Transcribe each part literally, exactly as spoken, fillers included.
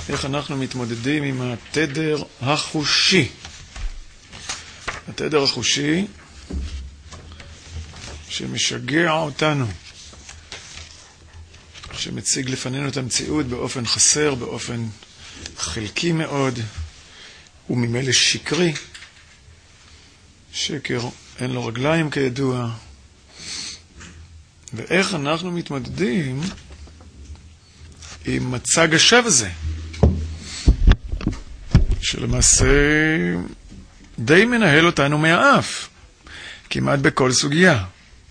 איך אנחנו מתמודדים עם התדר החושי. התדר החושי שמשגע אותנו, שמציג לפנינו את המציאות באופן חסר, באופן חלקי מאוד, וממילא שקרי. שקר אין לו רגליים כידוע. ואיך אנחנו מתמודדים עם מצג השווא הזה, שלמעשה די מנהל אותנו מהאף, כמעט בכל סוגיה.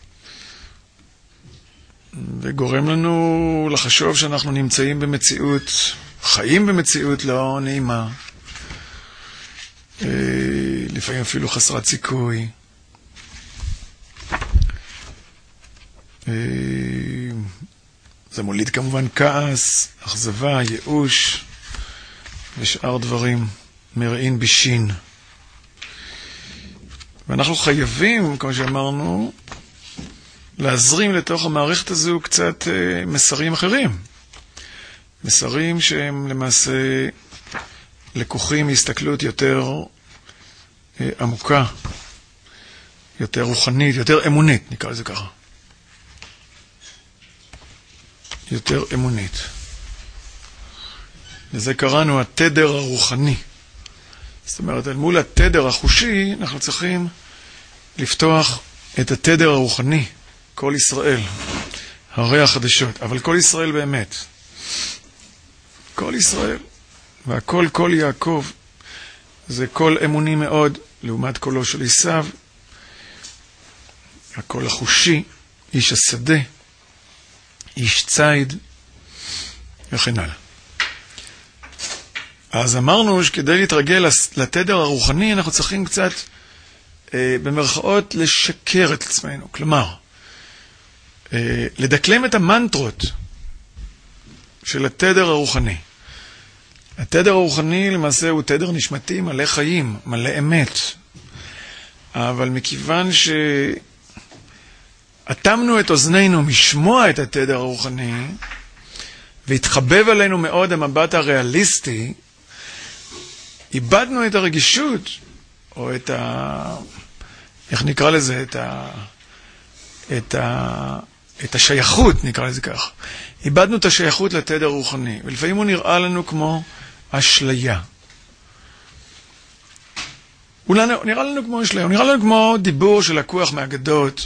וגורם לנו לחשוב שאנחנו נמצאים במציאות, חיים במציאות לא נעימה, לפעמים אפילו חסרת סיכוי. זה מוליד כמובן כעס, אכזבה, ייאוש ושאר דברים מרעין בישין. ואנחנו חייבים, כמו שאמרנו, להזרים לתוך המערכת הזו קצת מסרים אחרים. מסרים שהם למעשה לקוחים מהסתכלות יותר עמוקה, יותר רוחנית, יותר אמונית, נקרא לזה ככה. יותר אמונית. לזה קראנו התדר הרוחני. זאת אומרת, על מול התדר החושי, אנחנו צריכים לפתוח את התדר הרוחני. כל ישראל, הרי החדשות, אבל כל ישראל באמת. כל ישראל, והכל כל יעקב, זה קול אמוני מאוד, לעומת קולו של עשיו, הקול החושי, איש השדה, איש ציד, וכן הלאה. אז אמרנו שכדי להתרגל לתדר הרוחני, אנחנו צריכים קצת, אה, במרכאות, לשקר את עצמנו. כלומר, אה, לדקלם את המנטרות של התדר הרוחני. התדר הרוחני למעשה הוא תדר נשמתי מלא חיים, מלא אמת. אבל מכיוון שאטמנו את אוזנינו משמוע את התדר הרוחני, והתחבב עלינו מאוד המבט הריאליסטי, איבדנו את הרגישות, או את ה... איך נקרא לזה? את ה... את ה... את השייכות, נקרא לזה כך. איבדנו את השייכות לתדר הרוחני, ולפעמים הוא נראה לנו כמו אשליה. הוא נראה לנו כמו אשליה, הוא נראה לנו כמו דיבור שלקוח מהאגדות,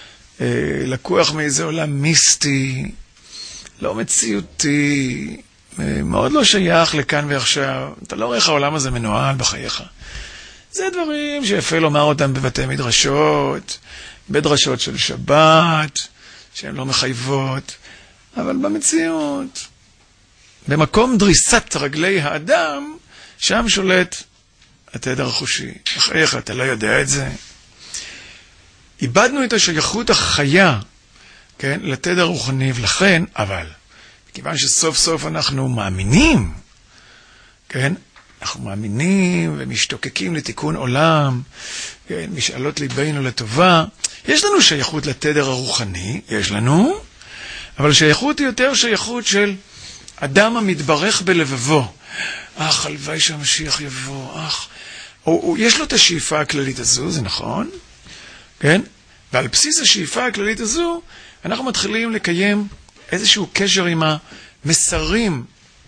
לקוח מאיזה עולם מיסטי, לא מציאותי, מאוד לא שייך לכאן ועכשיו. אתה לא רואה איך העולם הזה מנוהל בחייך. זה דברים שיפה לומר אותם בבתי מדרשות, בדרשות של שבת, שהן לא מחייבות, אבל במציאות, במקום דריסת רגלי האדם, שם שולט התדר החושי. איך אתה לא יודע את זה? איבדנו את השייכות החיה, כן, לתדר הרוחני, ולכן, אבל, מכיוון שסוף סוף אנחנו מאמינים, כן, אנחנו מאמינים ומשתוקקים לתיקון עולם, כן, משאלות ליבנו לטובה, יש לנו שייכות לתדר הרוחני, יש לנו, אבל שייכות היא יותר שייכות של אדם המתברך בלבבו. אך, הלוואי שהמשיח יבוא, אך, או, או, יש לו את השאיפה הכללית הזו, זה נכון, כן? ועל בסיס השאיפה הכללית הזו, אנחנו מתחילים לקיים איזשהו קשר עם המסרים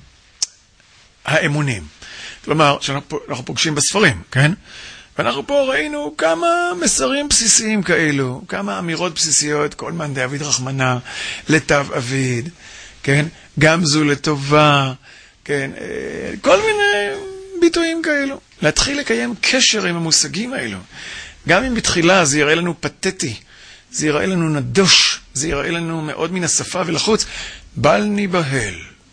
האמונים. כלומר, שאנחנו פוגשים בספרים, כן? ואנחנו פה ראינו כמה מסרים בסיסיים כאלו, כמה אמירות בסיסיות, כל מן דאביד רחמנה, לטב אביד, כן? גם זו לטובה, כן? כל מיני ביטויים כאלו. להתחיל לקיים קשר עם המושגים האלו. גם אם בתחילה זה יראה לנו פתטי, זה יראה לנו נדוש, זה יראה לנו מאוד מן השפה ולחוץ, בל ניבהל.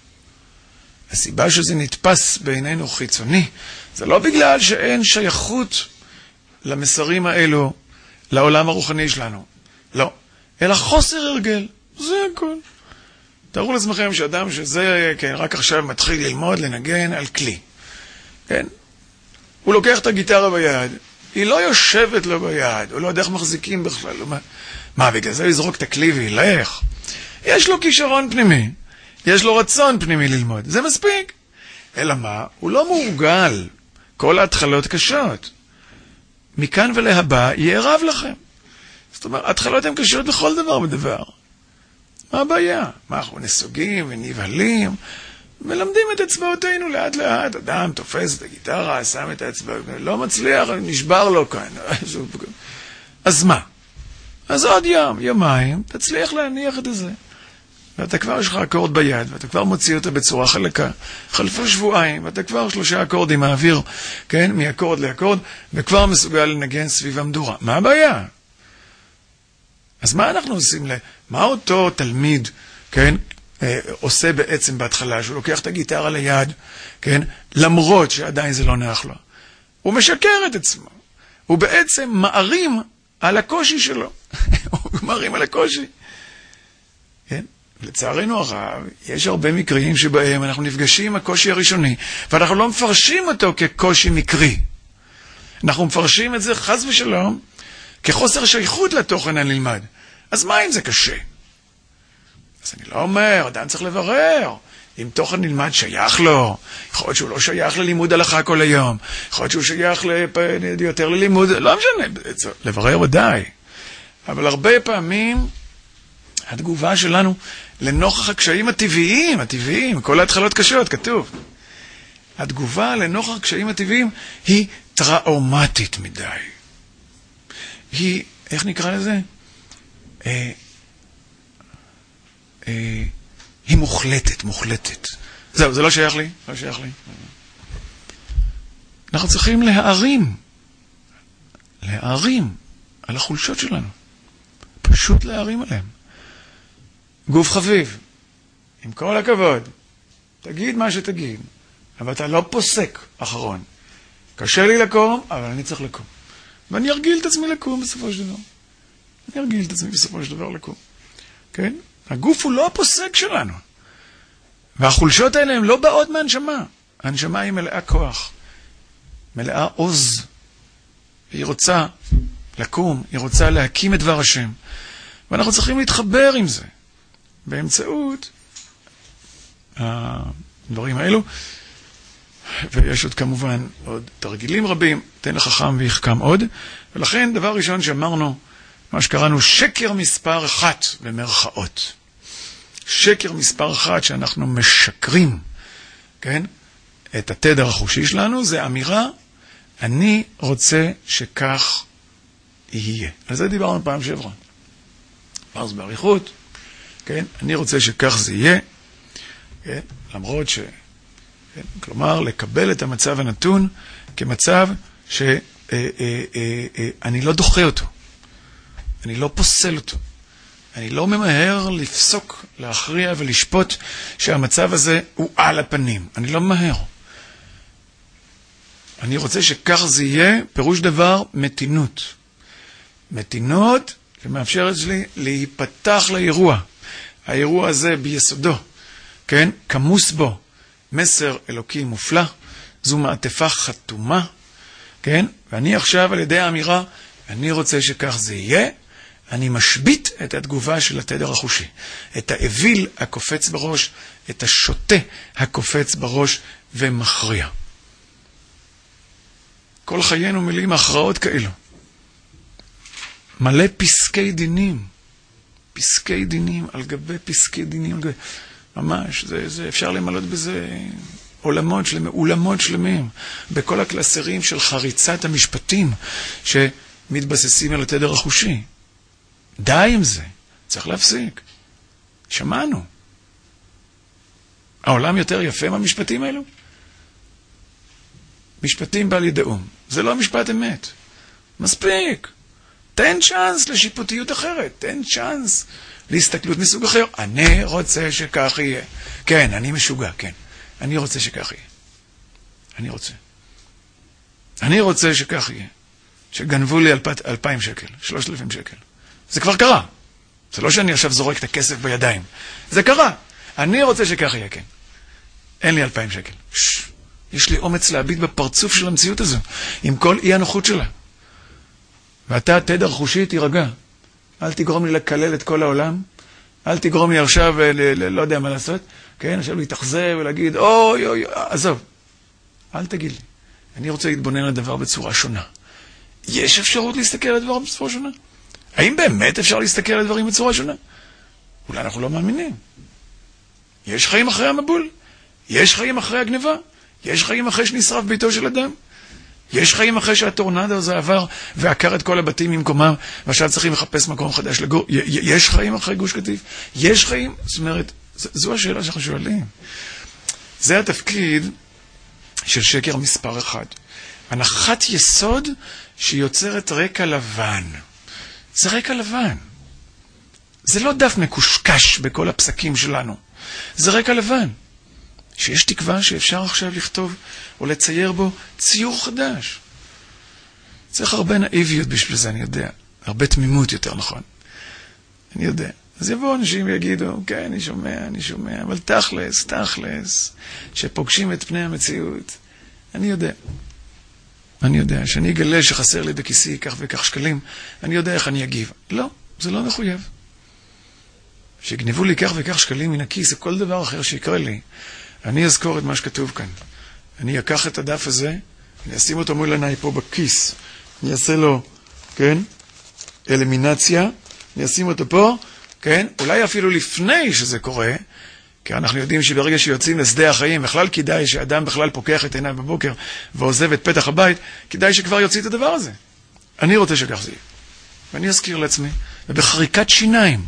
הסיבה שזה נתפס בעינינו חיצוני, זה לא בגלל שאין שייכות למסרים האלו, לעולם הרוחני שלנו. לא. אלא חוסר הרגל. זה הכל. תארו לעצמכם שאדם שזה, כן, רק עכשיו מתחיל ללמוד, לנגן על כלי. כן? הוא לוקח את הגיטרה ביד, היא לא יושבת לו ביד, הוא לא יודע איך מחזיקים בכלל. מה, מה בגלל זה יזרוק את הכלי וילך? יש לו כישרון פנימי, יש לו רצון פנימי ללמוד, זה מספיק. אלא מה? הוא לא מורגל. כל ההתחלות קשות. מכאן ולהבא יערב לכם. זאת אומרת, ההתחלות הן קשות בכל דבר ודבר. מה הבעיה? מה, אנחנו נסוגים ונבהלים, מלמדים את אצבעותינו לאט לאט, אדם תופס את הגיטרה, שם את האצבעות, לא מצליח, נשבר לו כאן. אז מה? אז עוד יום, יומיים, תצליח להניח את זה. ואתה כבר יש לך אקורד ביד, ואתה כבר מוציא אותה בצורה חלקה. חלפו שבועיים, ואתה כבר שלושה אקורדים מעביר, כן, מאקורד לאקורד, וכבר מסוגל לנגן סביב המדורה. מה הבעיה? אז מה אנחנו עושים? מה אותו תלמיד, כן, אה, עושה בעצם בהתחלה, שהוא לוקח את הגיטרה ליד, כן, למרות שעדיין זה לא נח לו. הוא משקר את עצמו. הוא בעצם מערים על הקושי שלו. הוא מערים על הקושי. כן? לצערנו הרב, יש הרבה מקרים שבהם אנחנו נפגשים עם הקושי הראשוני, ואנחנו לא מפרשים אותו כקושי מקרי. אנחנו מפרשים את זה חס ושלום, כחוסר שייכות לתוכן הנלמד. אז מה אם זה קשה? אז אני לא אומר, אדם צריך לברר. אם תוכן נלמד שייך לו, יכול להיות שהוא לא שייך ללימוד הלכה כל היום, יכול להיות שהוא שייך לפ... יותר ללימוד, לא משנה, לברר ודאי. אבל הרבה פעמים, התגובה שלנו לנוכח הקשיים הטבעיים, הטבעיים, כל ההתחלות קשות, כתוב. התגובה לנוכח הקשיים הטבעיים היא טראומטית מדי. היא, איך נקרא לזה? אה, אה, היא מוחלטת, מוחלטת. זהו, זה לא שייך לי, לא שייך לי. אנחנו צריכים להערים, להערים על החולשות שלנו. פשוט להערים עליהם. גוף חביב, עם כל הכבוד, תגיד מה שתגיד, אבל אתה לא פוסק אחרון. קשה לי לקום, אבל אני צריך לקום. ואני ארגיל את עצמי לקום בסופו של דבר. אני ארגיל את עצמי בסופו של דבר לקום. כן? הגוף הוא לא הפוסק שלנו. והחולשות האלה הן לא באות מהנשמה. הנשמה היא מלאה כוח, מלאה עוז. היא רוצה לקום, היא רוצה להקים את דבר השם. ואנחנו צריכים להתחבר עם זה. באמצעות הדברים האלו. ויש עוד כמובן עוד תרגילים רבים, תן לחכם ויחכם עוד. ולכן דבר ראשון שאמרנו, מה שקראנו שקר מספר אחת במרכאות. שקר מספר אחת שאנחנו משקרים, כן? את התדר החושי שלנו, זה אמירה, אני רוצה שכך יהיה. על זה דיברנו פעם שעברה. אז בעריכות, כן? אני רוצה שכך זה יהיה, כן? למרות ש... כן? כלומר, לקבל את המצב הנתון כמצב שאני לא דוחה אותו. אני לא פוסל אותו. אני לא ממהר לפסוק, להכריע ולשפוט שהמצב הזה הוא על הפנים. אני לא ממהר. אני רוצה שכך זה יהיה, פירוש דבר, מתינות. מתינות שמאפשרת לי להיפתח לאירוע. האירוע הזה ביסודו, כן? כמוס בו מסר אלוקי מופלא, זו מעטפה חתומה, כן? ואני עכשיו על ידי האמירה, אני רוצה שכך זה יהיה, אני משבית את התגובה של התדר החושי, את האוויל הקופץ בראש, את השוטה הקופץ בראש ומכריע. כל חיינו מלאים הכרעות כאלו. מלא פסקי דינים, פסקי דינים על גבי פסקי דינים, על גבי... ממש, זה, זה, אפשר למלות בזה עולמות שלמים, עולמות שלמים, בכל הקלסרים של חריצת המשפטים שמתבססים על התדר החושי. די עם זה, צריך להפסיק. שמענו. העולם יותר יפה מהמשפטים האלו? משפטים בעל ידעום. זה לא משפט אמת. מספיק. תן צ'אנס לשיפוטיות אחרת. תן צ'אנס להסתכלות מסוג אחר. אני רוצה שכך יהיה. כן, אני משוגע, כן. אני רוצה שכך יהיה. אני רוצה. אני רוצה שכך יהיה. שגנבו לי אלפ... אלפיים שקל, שלושת אלפים שקל. זה כבר קרה. זה לא שאני עכשיו זורק את הכסף בידיים. זה קרה. אני רוצה שכך יהיה, כן. אין לי אלפיים שקל. שש. יש לי אומץ להביט בפרצוף של המציאות הזו, עם כל אי הנוחות שלה. ואתה, תדר חושי, תירגע. אל תגרום לי לקלל את כל העולם. אל תגרום לי עכשיו, ל- ל- לא יודע מה לעשות. כן, עכשיו להתאכזב ולהגיד, אוי, אוי, עזוב. אל תגיד לי. אני רוצה להתבונן לדבר בצורה שונה. יש אפשרות להסתכל על הדבר בצורה שונה? האם באמת אפשר להסתכל על הדברים בצורה שונה? אולי אנחנו לא מאמינים. יש חיים אחרי המבול? יש חיים אחרי הגניבה? יש חיים אחרי שנשרף ביתו של אדם? יש חיים אחרי שהטורנדו הזה עבר ועקר את כל הבתים ממקומם, ועכשיו צריכים לחפש מקום חדש לגור? יש חיים אחרי גוש קטיף? יש חיים? זאת אומרת, זו השאלה שאנחנו שואלים. זה התפקיד של שקר מספר אחד. הנחת יסוד שיוצרת רקע לבן. זה רקע לבן. זה לא דף מקושקש בכל הפסקים שלנו. זה רקע לבן. שיש תקווה שאפשר עכשיו לכתוב או לצייר בו ציור חדש. צריך הרבה נאיביות בשביל זה, אני יודע. הרבה תמימות יותר נכון. אני יודע. אז יבואו אנשים ויגידו, אוקיי, אני שומע, אני שומע, אבל תכלס, תכלס, שפוגשים את פני המציאות. אני יודע. אני יודע, שאני אגלה שחסר לי בכיסי כך וכך שקלים, אני יודע איך אני אגיב. לא, זה לא מחויב. שיגנבו לי כך וכך שקלים מן הכיס, או כל דבר אחר שיקרה לי, אני אזכור את מה שכתוב כאן. אני אקח את הדף הזה, אני אשים אותו מול עיניי פה בכיס, אני אעשה לו, כן, אלמינציה, אני אשים אותו פה, כן, אולי אפילו לפני שזה קורה, כי אנחנו יודעים שברגע שיוצאים לשדה החיים, בכלל כדאי שאדם בכלל פוקח את עיניו בבוקר ועוזב את פתח הבית, כדאי שכבר יוציא את הדבר הזה. אני רוצה שכך זה יהיה. ואני אזכיר לעצמי, ובחריקת שיניים,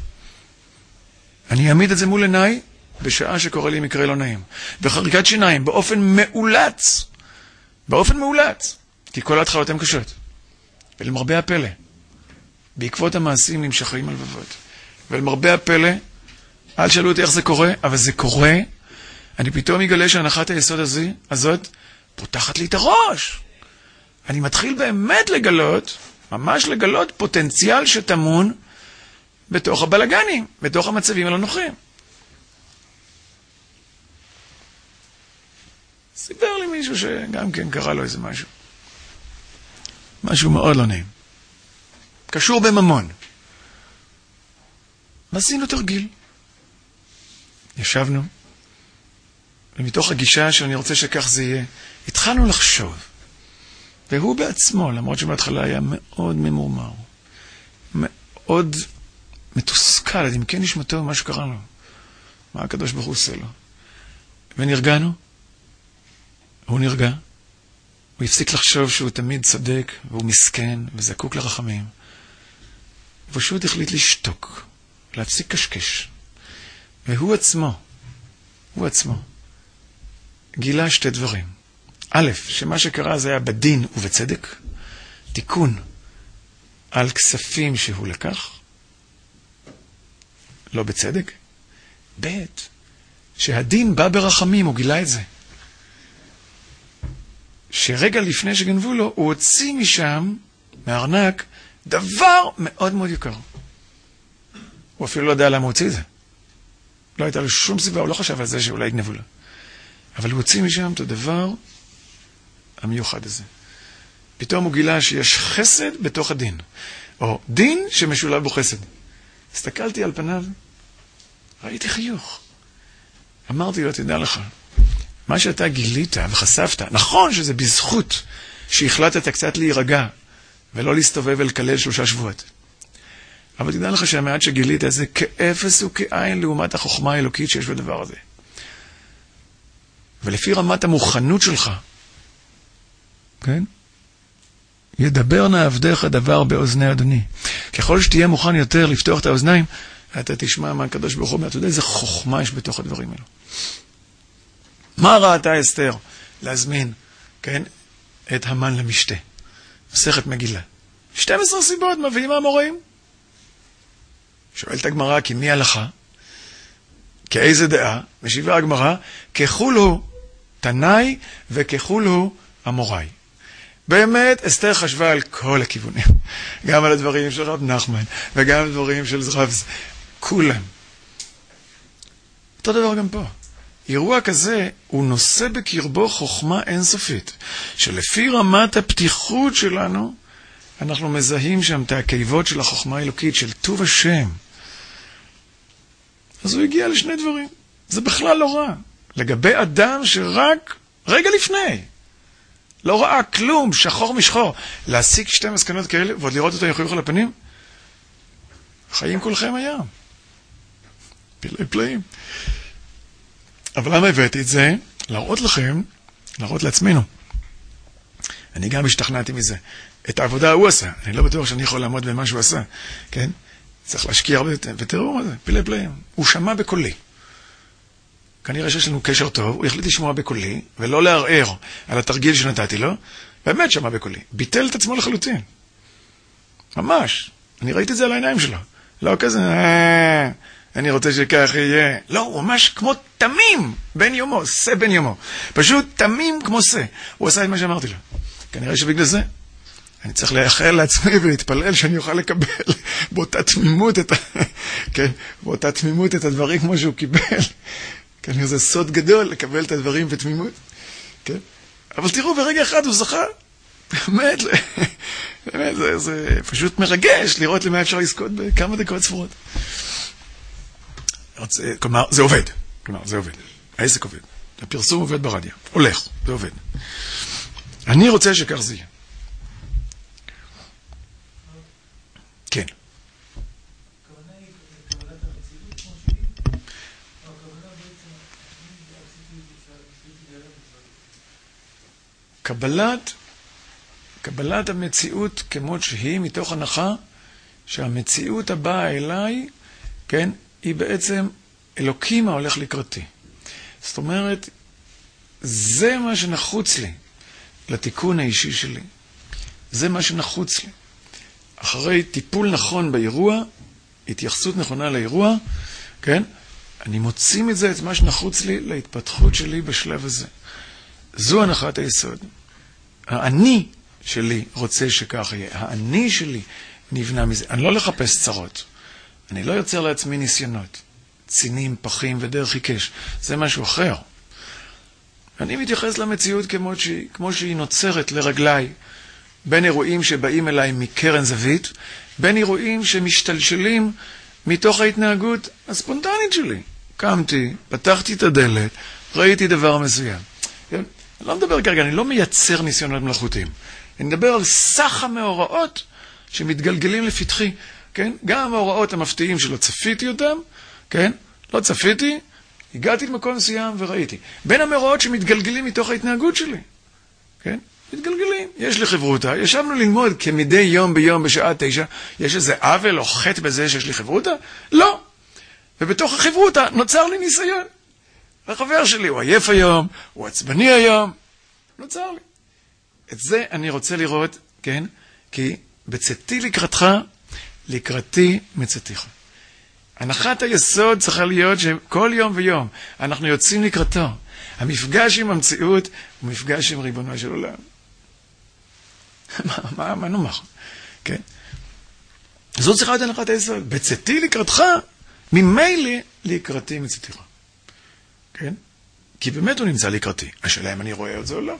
אני אעמיד את זה מול עיניי, בשעה שקורה לי מקרה לא נעים. בחריקת שיניים, באופן מאולץ, באופן מאולץ, כי כל ההתחלות הן קשות. ולמרבה הפלא, בעקבות המעשים נמשכים הלבבות. ולמרבה הפלא, אל שאלו אותי איך זה קורה, אבל זה קורה, אני פתאום אגלה שהנחת היסוד הזה, הזאת פותחת לי את הראש. אני מתחיל באמת לגלות, ממש לגלות פוטנציאל שתמון בתוך הבלגנים, בתוך המצבים הלא נוחים. סיפר לי מישהו שגם כן קרה לו איזה משהו. משהו מאוד לא נעים. קשור בממון. ועשינו תרגיל. ישבנו, ומתוך הגישה שאני רוצה שכך זה יהיה, התחלנו לחשוב. והוא בעצמו, למרות שבהתחלה היה מאוד ממורמר, מאוד מתוסכל, אם כן נשמתו מה שקרה לו. מה הקדוש ברוך הוא עושה לו. ונרגענו, הוא נרגע, הוא הפסיק לחשוב שהוא תמיד צודק, והוא מסכן, וזקוק לרחמים. ופשוט החליט לשתוק, להפסיק קשקש. והוא עצמו, הוא עצמו, גילה שתי דברים. א', שמה שקרה זה היה בדין ובצדק, תיקון על כספים שהוא לקח, לא בצדק. ב', שהדין בא ברחמים, הוא גילה את זה. שרגע לפני שגנבו לו, הוא הוציא משם, מהארנק, דבר מאוד מאוד יקר. הוא אפילו לא יודע למה הוא הוציא את זה. לא הייתה לו שום סיבה, הוא לא חשב על זה שאולי יגנבו לו. אבל הוא הוציא משם את הדבר המיוחד הזה. פתאום הוא גילה שיש חסד בתוך הדין. או דין שמשולב בו חסד. הסתכלתי על פניו, ראיתי חיוך. אמרתי לו, תדע לך, מה שאתה גילית וחשפת, נכון שזה בזכות שהחלטת קצת להירגע, ולא להסתובב ולקלל שלושה שבועות. אבל תדע לך שהמעט שגילית זה כאפס וכאין לעומת החוכמה האלוקית שיש בדבר הזה. ולפי רמת המוכנות שלך, כן? ידבר נא עבדיך דבר באוזני אדוני. ככל שתהיה מוכן יותר לפתוח את האוזניים, אתה תשמע מה הקדוש ברוך הוא אומר. אתה יודע איזה חוכמה יש בתוך הדברים האלו. מה ראתה אסתר? להזמין, כן? את המן למשתה. מסכת מגילה. שתים עשרה סיבות מביאים מהמוראים. שואלת הגמרא, כי מי הלכה? כאיזה דעה? משיבה הגמרא, ככולו תנאי וככולו אמוראי. באמת, אסתר חשבה על כל הכיוונים. גם על הדברים של רב נחמן, וגם על הדברים של רב... כולם. אותו דבר גם פה. אירוע כזה, הוא נושא בקרבו חוכמה אינסופית, שלפי רמת הפתיחות שלנו, אנחנו מזהים שם את הקיבות של החוכמה האלוקית, של טוב השם. אז הוא הגיע לשני דברים. זה בכלל לא רע. לגבי אדם שרק רגע לפני לא ראה כלום, שחור משחור. להשיג שתי מסקנות כאלה, ועוד לראות אותו יחוייך על הפנים? חיים כולכם היה. פלאי פלאים. אבל למה הבאתי את זה? להראות לכם, להראות לעצמנו. אני גם השתכנעתי מזה. את העבודה הוא עשה. אני לא בטוח שאני יכול לעמוד במה שהוא עשה. כן? צריך להשקיע הרבה יותר. ותראו מה זה, פלאי פלאים. הוא שמע בקולי. כנראה שיש לנו קשר טוב, הוא החליט לשמוע בקולי, ולא לערער על התרגיל שנתתי לו, באמת שמע בקולי. ביטל את עצמו לחלוטין. ממש. אני ראיתי את זה על העיניים שלו. לא כזה, אה, אני רוצה שכך יהיה. לא, הוא ממש כמו תמים בן יומו, שא בן יומו. פשוט תמים כמו שא. הוא עשה את מה שאמרתי לו. כנראה שבגלל זה, אני צריך לאחל לעצמי ולהתפלל שאני אוכל לקבל באותה תמימות את ה... כן, באותה תמימות את הדברים כמו שהוא קיבל. כנראה זה סוד גדול לקבל את הדברים בתמימות. כן? אבל תראו, ברגע אחד הוא זכה. באמת, באמת, זה, זה פשוט מרגש לראות למה אפשר לזכות בכמה דקות ספורות. כלומר, זה עובד. כלומר, זה עובד. העסק עובד. הפרסום עובד ברדיו. הולך, זה עובד. אני רוצה שכך זה יהיה. כן. קבלת, קבלת המציאות כמות שהיא, מתוך הנחה שהמציאות הבאה אליי, כן, היא בעצם אלוקים ההולך לקראתי. זאת אומרת, זה מה שנחוץ לי לתיקון האישי שלי. זה מה שנחוץ לי. אחרי טיפול נכון באירוע, התייחסות נכונה לאירוע, כן, אני מוציא מזה את מה שנחוץ לי להתפתחות שלי בשלב הזה. זו הנחת היסוד. האני שלי רוצה שכך יהיה. האני שלי נבנה מזה. אני לא לחפש צרות. אני לא יוצר לעצמי ניסיונות. צינים, פחים ודרך עיקש. זה משהו אחר. אני מתייחס למציאות כמו שהיא, כמו שהיא נוצרת לרגליי. בין אירועים שבאים אליי מקרן זווית, בין אירועים שמשתלשלים מתוך ההתנהגות הספונטנית שלי. קמתי, פתחתי את הדלת, ראיתי דבר מסוים. כן? אני לא מדבר כרגע, אני לא מייצר ניסיונות מלאכותיים. אני מדבר על סך המאורעות שמתגלגלים לפתחי, כן? גם המאורעות המפתיעים שלא צפיתי אותם, כן? לא צפיתי, הגעתי למקום מסוים וראיתי. בין המאורעות שמתגלגלים מתוך ההתנהגות שלי, כן? מתגלגלים. יש לי חברותה, ישבנו ללמוד כמדי יום ביום בשעה תשע, יש איזה עוול או חטא בזה שיש לי חברותה? לא. ובתוך החברותה נוצר לי ניסיון. החבר שלי הוא עייף היום, הוא עצבני היום, נוצר לי. את זה אני רוצה לראות, כן? כי בצאתי לקראתך, לקראתי מצאתיך. הנחת היסוד צריכה להיות שכל יום ויום אנחנו יוצאים לקראתו. המפגש עם המציאות הוא מפגש עם ריבונו של עולם. מה, מה, מה נאמר? כן? זו צריכה להיות הנחת היסוד. בצאתי לקראתך, ממילא לקראתי מצאתיך. כן? כי באמת הוא נמצא לקראתי. השאלה אם אני רואה את זה או לא.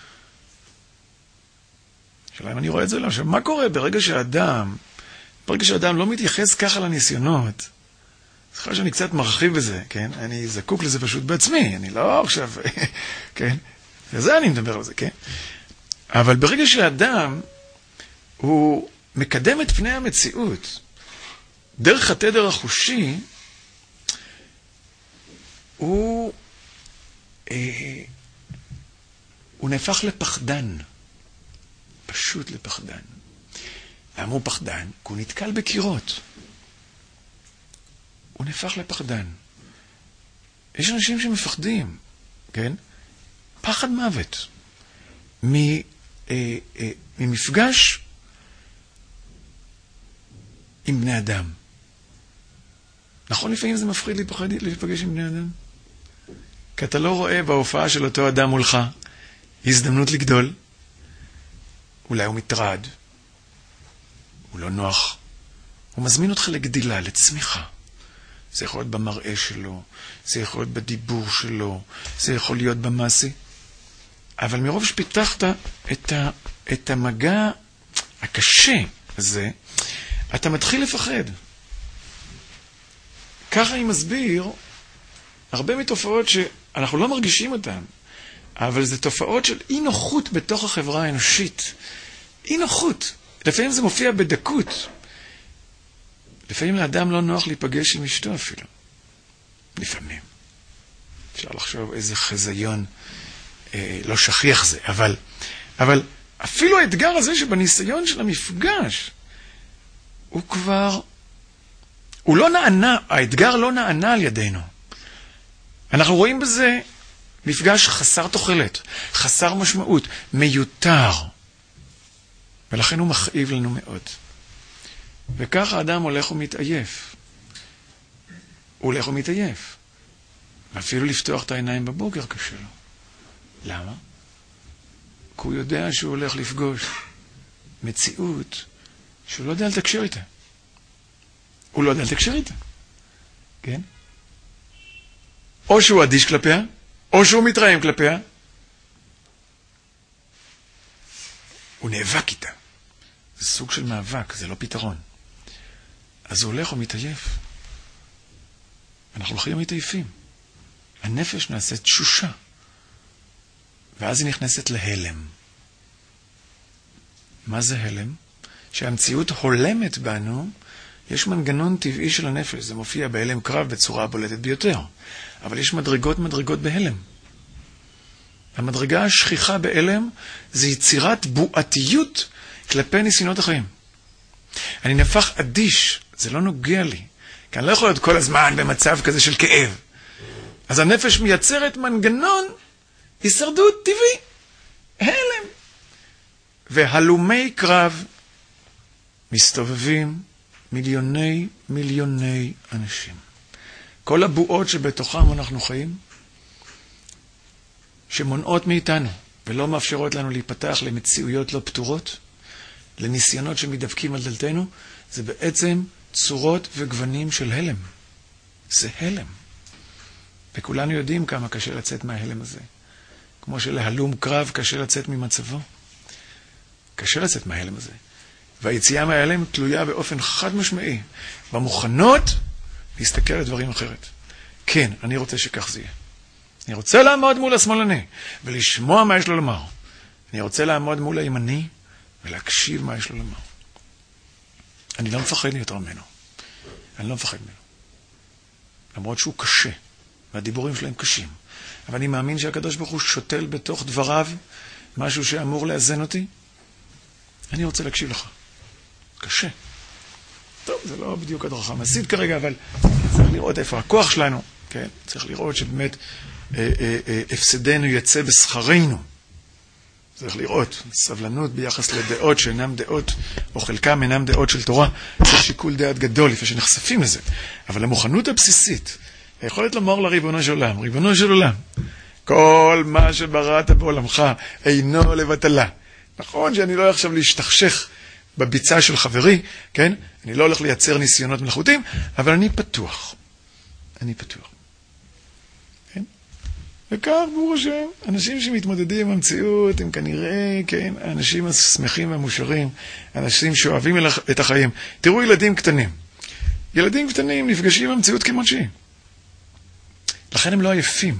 השאלה אם אני רואה את זה או לא. עכשיו, מה קורה ברגע שהאדם, ברגע שהאדם לא מתייחס ככה לניסיונות, זכר שאני קצת מרחיב בזה, כן? אני זקוק לזה פשוט בעצמי, אני לא עכשיו, כן? וזה אני מדבר על זה, כן? אבל ברגע שהאדם הוא מקדם את פני המציאות, דרך התדר החושי, הוא, אה, הוא נהפך לפחדן. פשוט לפחדן. למה הוא פחדן? כי הוא נתקל בקירות. הוא נהפך לפחדן. יש אנשים שמפחדים, כן? פחד מוות. מ, אה, אה, ממפגש עם בני אדם. נכון, לפעמים זה מפחיד להיפחד, להיפגש עם בני אדם? כי אתה לא רואה בהופעה של אותו אדם מולך הזדמנות לגדול. אולי הוא מטרד. הוא לא נוח. הוא מזמין אותך לגדילה, לצמיחה. זה יכול להיות במראה שלו, זה יכול להיות בדיבור שלו, זה יכול להיות במעשי. אבל מרוב שפיתחת את, ה, את המגע הקשה הזה, אתה מתחיל לפחד. ככה אני מסביר הרבה מתופעות שאנחנו לא מרגישים אותן, אבל זה תופעות של אי נוחות בתוך החברה האנושית. אי נוחות. לפעמים זה מופיע בדקות. לפעמים לאדם לא נוח להיפגש עם אשתו אפילו. לפעמים. אפשר לחשוב איזה חזיון אה, לא שכיח זה, אבל, אבל אפילו האתגר הזה שבניסיון של המפגש, הוא כבר, הוא לא נענה, האתגר לא נענה על ידינו. אנחנו רואים בזה מפגש חסר תוחלת, חסר משמעות, מיותר. ולכן הוא מכאיב לנו מאוד. וכך האדם הולך ומתעייף. הוא הולך ומתעייף. ואפילו לפתוח את העיניים בבוקר קשה לו. למה? כי הוא יודע שהוא הולך לפגוש מציאות שהוא לא יודע לתקשר איתה. הוא לא יודע לתקשר איתה. כן? או שהוא אדיש כלפיה, או שהוא מתרעם כלפיה. הוא נאבק איתה. זה סוג של מאבק, זה לא פתרון. אז הוא הולך ומתעייף. אנחנו הולכים ומתעייפים. הנפש נעשית תשושה. ואז היא נכנסת להלם. מה זה הלם? שהמציאות הולמת בנו, יש מנגנון טבעי של הנפש. זה מופיע בהלם קרב בצורה הבולטת ביותר. אבל יש מדרגות מדרגות בהלם. המדרגה השכיחה בהלם זה יצירת בועתיות כלפי ניסיונות החיים. אני נפח אדיש, זה לא נוגע לי. כי אני לא יכול להיות כל הזמן במצב כזה של כאב. אז הנפש מייצרת מנגנון הישרדות טבעי. הלם. והלומי קרב מסתובבים מיליוני מיליוני אנשים. כל הבועות שבתוכם אנחנו חיים, שמונעות מאיתנו ולא מאפשרות לנו להיפתח למציאויות לא פתורות, לניסיונות שמדבקים על דלתנו, זה בעצם צורות וגוונים של הלם. זה הלם. וכולנו יודעים כמה קשה לצאת מההלם הזה. כמו שלהלום קרב קשה לצאת ממצבו. קשה לצאת מההלם הזה. והיציאה מההלם תלויה באופן חד משמעי במוכנות להסתכל על דברים אחרת. כן, אני רוצה שכך זה יהיה. אני רוצה לעמוד מול השמאלני ולשמוע מה יש לו לומר. אני רוצה לעמוד מול הימני ולהקשיב מה יש לו לומר. אני לא מפחד יותר ממנו. אני לא מפחד ממנו. למרות שהוא קשה, והדיבורים שלהם קשים. אבל אני מאמין שהקדוש ברוך הוא שותל בתוך דבריו משהו שאמור לאזן אותי. אני רוצה להקשיב לך. קשה. טוב, זה לא בדיוק הדרכה מעשית כרגע, אבל צריך לראות איפה הכוח שלנו. כן? צריך לראות שבאמת אה, אה, אה, הפסדנו יצא בשכרנו. צריך לראות סבלנות ביחס לדעות שאינם דעות, או חלקם אינם דעות של תורה. זה שיקול דעת גדול לפני שנחשפים לזה. אבל המוכנות הבסיסית, היכולת לומר לריבונו של עולם, ריבונו של עולם, כל מה שבראת בעולמך אינו לבטלה. נכון שאני לא הולך עכשיו להשתכשך בביצה של חברי, כן? אני לא הולך לייצר ניסיונות מלאכותיים, אבל אני פתוח. אני פתוח. כן? וכך, ברוך השם, אנשים שמתמודדים עם המציאות, הם כנראה, כן, האנשים השמחים והמושרים, אנשים שאוהבים את החיים. תראו ילדים קטנים. ילדים קטנים נפגשים עם המציאות כמות שהיא. לכן הם לא עייפים.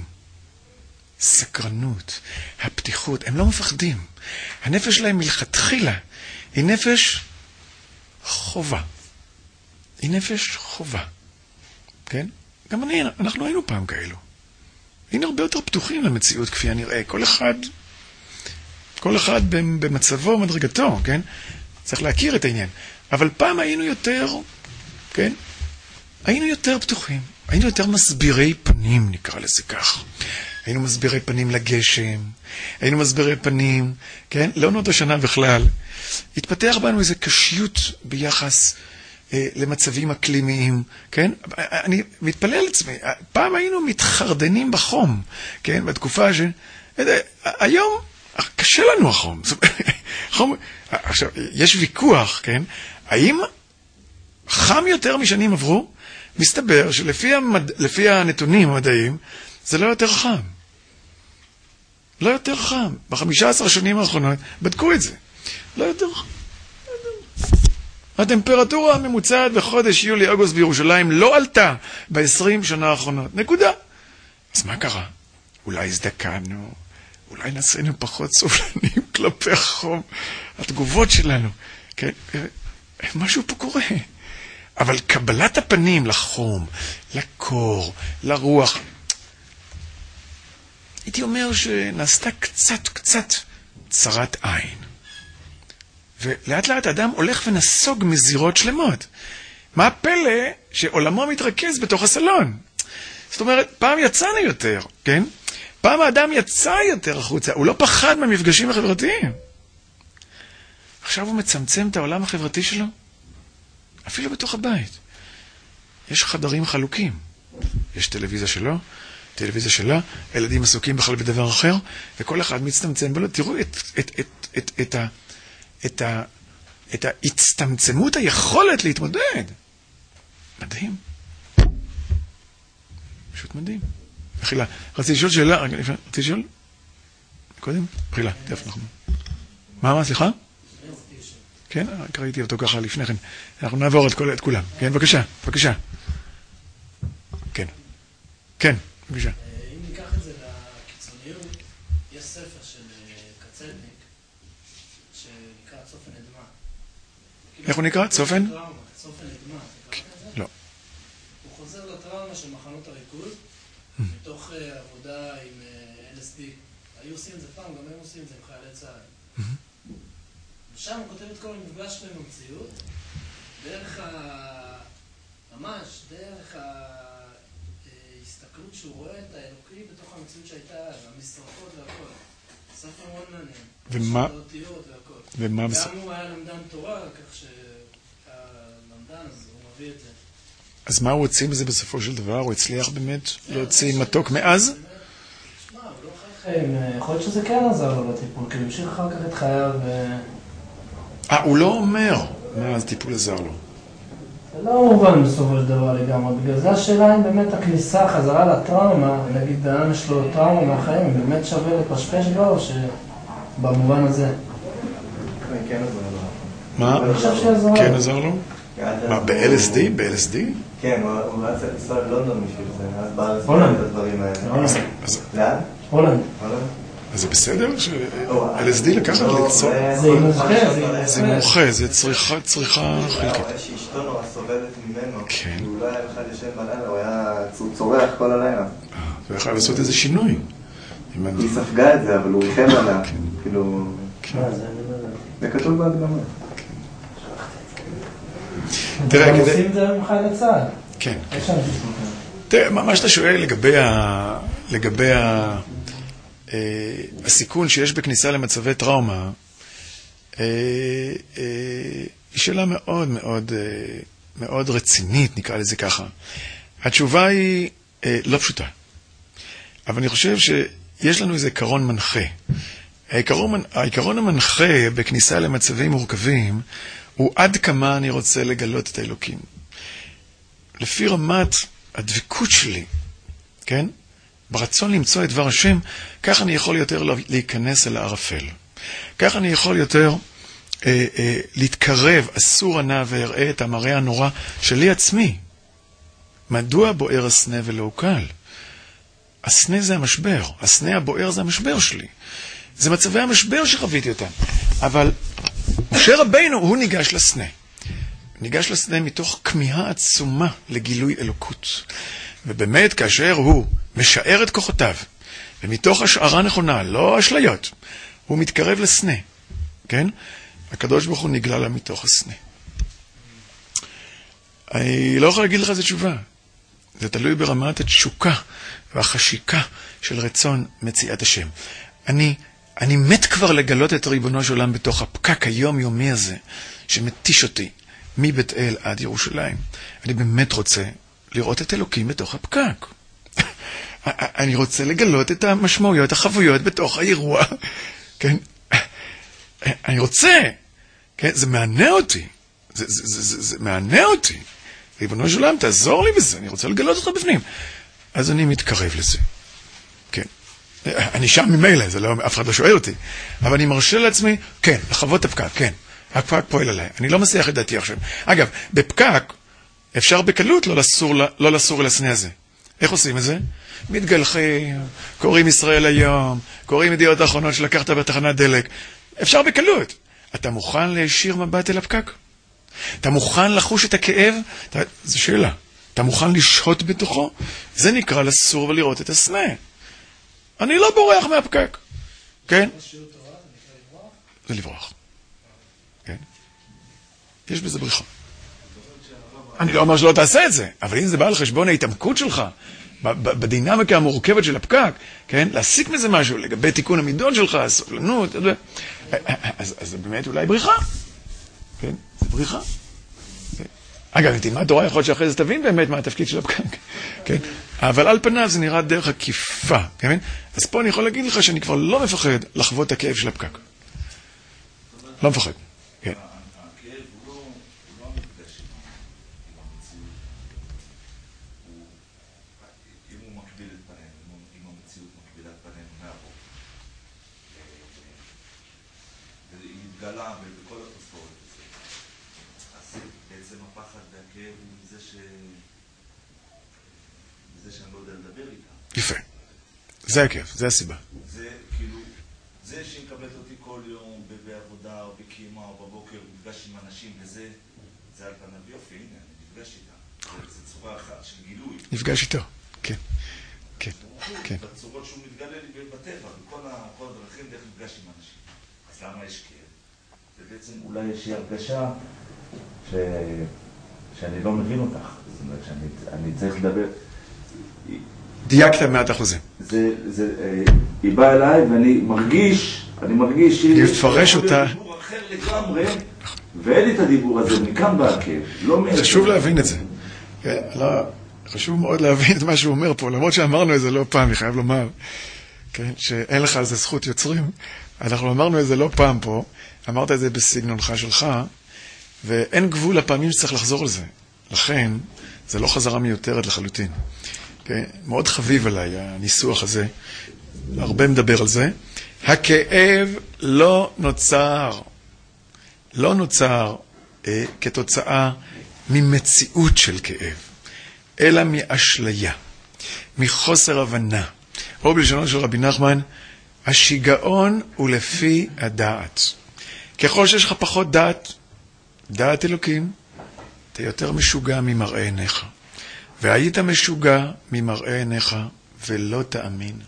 סקרנות, הפתיחות, הם לא מפחדים. הנפש שלהם מלכתחילה היא נפש חובה. היא נפש חובה. כן? גם אני, אנחנו היינו פעם כאלו. היינו הרבה יותר פתוחים למציאות כפי הנראה. כל אחד, כל אחד במצבו, מדרגתו, כן? צריך להכיר את העניין. אבל פעם היינו יותר, כן? היינו יותר פתוחים. היינו יותר מסבירי פנים, נקרא לזה כך. היינו מסבירי פנים לגשם, היינו מסבירי פנים, כן? לא נוד השנה בכלל. התפתח בנו איזו קשיות ביחס אה, למצבים אקלימיים, כן? אני מתפלל על עצמי, פעם היינו מתחרדנים בחום, כן? בתקופה ש... היום קשה לנו החום. חום... עכשיו, יש ויכוח, כן? האם חם יותר משנים עברו? מסתבר שלפי המד... לפי הנתונים המדעיים, זה לא יותר חם. לא יותר חם. בחמישה עשר השנים האחרונות בדקו את זה. לא יותר חם. הטמפרטורה הממוצעת בחודש יולי-אוגוסט בירושלים לא עלתה ב-עשרים שנה האחרונות. נקודה. אז מה קרה? אולי הזדקנו, אולי נעשינו פחות סובלנים כלפי החום, התגובות שלנו, כן? משהו פה קורה. אבל קבלת הפנים לחום, לקור, לרוח, הייתי אומר שנעשתה קצת קצת צרת עין. ולאט לאט האדם הולך ונסוג מזירות שלמות. מה הפלא שעולמו מתרכז בתוך הסלון? זאת אומרת, פעם יצאנו יותר, כן? פעם האדם יצא יותר החוצה, הוא לא פחד מהמפגשים החברתיים. עכשיו הוא מצמצם את העולם החברתי שלו, אפילו בתוך הבית. יש חדרים חלוקים. יש טלוויזיה שלו, טלוויזיה שלה, הילדים עסוקים בכלל בדבר אחר, וכל אחד מצטמצם בו. תראו את, את, את, את, את, ה, את, ה, את ההצטמצמות, היכולת להתמודד. מדהים. פשוט מדהים. מחילה, רציתי לשאול שאלה, רגע, רציתי לשאול? קודם? מחילה, תכף אנחנו. מה, מה, סליחה? כן, רק ראיתי אותו ככה לפני כן. אנחנו נעבור את, כל, את כולם. כן, בבקשה, בבקשה. כן. כן, בבקשה. אם ניקח את זה לקיצוניות, יש ספר של קצלניק שנקרא צופן אדמה. איך הוא נקרא? צופן? צופן אדמה. לא. הוא חוזר לטראומה של מחנות הריכוז, מתוך עבודה עם אל אס די. היו עושים את זה פעם, גם הם עושים את זה עם חיילי צה"ל. ושם הוא כותב את כל המפגש שלהם במציאות, דרך ה... ממש, דרך ההסתכלות שהוא רואה את האלוקי בתוך המציאות שהייתה, והמשרפות והכל. ספר מאוד מעניין. ומה? ומה בסוף? גם הוא היה למדן תורה, כך שהלמדן, אז הוא מביא את זה. אז מה הוא הוציא בזה בסופו של דבר? הוא הצליח באמת להוציא מתוק מאז? שמע, הוא לא חי חיים. יכול להיות שזה כן עזר לו לטיפול, כי הוא המשיך אחר כך את חייו ו... אה, הוא לא אומר מה הטיפול עזר לו. זה לא מובן בסופו של דבר לגמרי. בגלל זה השאלה אם באמת הכניסה חזרה לטראומה, נגיד האדם יש לו טראומה מהחיים, באמת שווה לפשפש בו, או שבמובן הזה? כן עזר לו. מה? אני חושב שעזר לו. כן עזר לו? מה, ב-אל אס די? ב-אל אס די? כן, הוא רץ לנסוע ללונדון בשביל זה, אז בא לספר הולנד. את הדברים האלה. אז- לאן? הולנד. הולנד? אז זה בסדר ש-אל אס די לקחת לא, ליצור? זה מומחה, זה זה מומחה, זה צריכה, צריכה הוא חלקית. היה שאשתו נורא סובלת ממנו. כן. הוא לא היה בכלל ישן בלילה, הוא היה צורח כל הלילה. אה, הוא היה חייב לעשות איזה שינוי. אם אני- היא ספגה את זה, אבל הוא ריחם עליה. כאילו... כן. זה כתוב בהקדמה. תראה, הם כדי- עושים את זה עם חיילי צה"ל. כן. יש שם טיפול. תראה, מה מה שאתה שואל לגבי ה... לגבי ה... אה, הסיכון שיש בכניסה למצבי טראומה, אה, אה, היא שאלה מאוד מאוד, אה, מאוד רצינית, נקרא לזה ככה. התשובה היא אה, לא פשוטה. אבל אני חושב שיש לנו איזה עיקרון מנחה. העיקרון, העיקרון המנחה בכניסה למצבים מורכבים הוא עד כמה אני רוצה לגלות את האלוקים. לפי רמת הדבקות שלי, כן? ברצון למצוא את דבר השם, כך אני יכול יותר להיכנס אל הערפל. כך אני יכול יותר אה, אה, להתקרב, אסור ענה ואראה את המראה הנורא שלי עצמי. מדוע בוער הסנה ולא קל? הסנה זה המשבר, הסנה הבוער זה המשבר שלי. זה מצבי המשבר שחוויתי אותם. אבל משה רבינו, הוא ניגש לסנה. ניגש לסנה מתוך כמיהה עצומה לגילוי אלוקות. ובאמת, כאשר הוא משער את כוחותיו, ומתוך השערה נכונה, לא אשליות, הוא מתקרב לסנה. כן? הקדוש ברוך הוא נגלה לה מתוך הסנה. אני לא יכול להגיד לך איזה תשובה. זה תלוי ברמת התשוקה והחשיקה של רצון מציאת השם. אני, אני מת כבר לגלות את ריבונו של עולם בתוך הפקק היומיומי הזה, שמתיש אותי מבית אל עד ירושלים. אני באמת רוצה לראות את אלוקים בתוך הפקק. אני רוצה לגלות את המשמעויות, החוויות בתוך האירוע. כן? אני רוצה. כן? זה מענה אותי. זה, זה, זה, זה, זה מענה אותי. ריבונו של עולם, תעזור לי בזה. אני רוצה לגלות אותך בפנים. אז אני מתקרב לזה. כן. אני שם ממילא, זה לא, אף אחד לא שואל אותי. אבל אני מרשה לעצמי, כן, לחוות הפקק, כן. הפקק פועל עליי. אני לא מסיח את דעתי עכשיו. אגב, בפקק אפשר בקלות לא לסור, לא לסור אל הסנה הזה. איך עושים את זה? מתגלחים, קוראים ישראל היום, קוראים ידיעות האחרונות שלקחת בתחנת דלק. אפשר בקלות. אתה מוכן להישיר מבט אל הפקק? אתה מוכן לחוש את הכאב? אתה... זו שאלה. אתה מוכן לשהות בתוכו? זה נקרא לסור ולראות את הסנה. אני לא בורח מהפקק. כן? זה לברוח. כן? יש בזה בריחה. אני לא אומר שלא תעשה את זה, אבל אם זה בא על חשבון ההתעמקות שלך, בדינמיקה המורכבת של הפקק, כן? להסיק מזה משהו לגבי תיקון המידות שלך, הסובלנות, אז זה באמת אולי בריחה. כן? זה בריחה. אגב, אם תלמד תורה, יכול להיות שאחרי זה תבין באמת מה התפקיד של הפקק. כן? אבל על פניו זה נראה דרך עקיפה. כן? אז פה אני יכול להגיד לך שאני כבר לא מפחד לחוות את הכאב של הפקק. לא מפחד. כן. גלה בכל התוספות הזה. אז בעצם הפחד והכאב הוא מזה ש... מזה שאני לא יודע לדבר איתה. יפה. זה הכאב, זה הסיבה. זה כאילו, זה שהיא מקבלת אותי כל יום בעבודה או בקימה או בבוקר, מפגש עם אנשים וזה, זה על פניו יופי, הנה, אני נפגש איתה. זה צורה אחת של גילוי. נפגש איתו, כן. כן, כן. בצורות שהוא מתגלה לי בטבע, בכל הדרכים דרך מפגש עם אנשים. אז למה יש כאב? ובעצם אולי יש לי הרגשה ש... שאני לא מבין אותך. זאת אומרת שאני צריך לדבר... דייקת מעט אחוזים. זה, זה, היא באה אליי ואני מרגיש, אני מרגיש שהיא... לפרש אותה... דיבור אחר לגמרי, ואין לי את הדיבור הזה, מכאן בא הכאב. חשוב להבין את זה. חשוב מאוד להבין את מה שהוא אומר פה, למרות שאמרנו את זה לא פעם, אני חייב לומר, שאין לך על זה זכות יוצרים. אנחנו אמרנו את זה לא פעם פה, אמרת את זה בסגנונך שלך, ואין גבול לפעמים שצריך לחזור על זה. לכן, זה לא חזרה מיותרת לחלוטין. מאוד חביב עליי הניסוח הזה, הרבה מדבר על זה. הכאב לא נוצר, לא נוצר אה, כתוצאה ממציאות של כאב, אלא מאשליה, מחוסר הבנה. או בלשונו של רבי נחמן, השיגעון הוא לפי הדעת. ככל שיש לך פחות דעת, דעת אלוקים, אתה יותר משוגע ממראה עיניך. והיית משוגע ממראה עיניך ולא תאמין.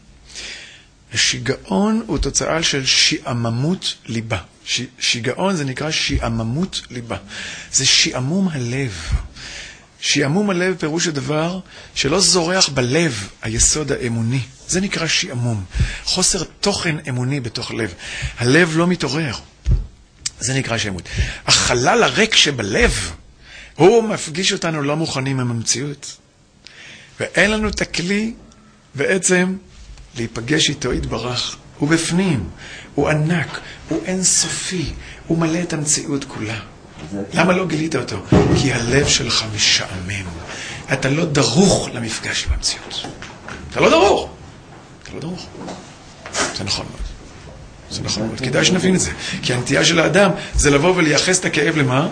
השיגעון הוא תוצאה של שיעממות ליבה. ש... שיגעון זה נקרא שיעממות ליבה. זה שיעמום הלב. שיעמום הלב פירוש הדבר שלא זורח בלב היסוד האמוני. זה נקרא שיעמום. חוסר תוכן אמוני בתוך לב. הלב לא מתעורר. זה נקרא שיעמות. החלל הריק שבלב, הוא מפגיש אותנו לא מוכנים עם המציאות. ואין לנו את הכלי בעצם להיפגש איתו יתברך. הוא בפנים, הוא ענק, הוא אינסופי, הוא מלא את המציאות כולה. למה לא גילית אותו? כי הלב שלך משעמם. אתה לא דרוך למפגש עם המציאות. אתה לא דרוך. אתה לא דרוך. זה נכון מאוד. זה נכון מאוד. כדאי שנבין את זה. כי הנטייה של האדם זה לבוא ולייחס את הכאב למה?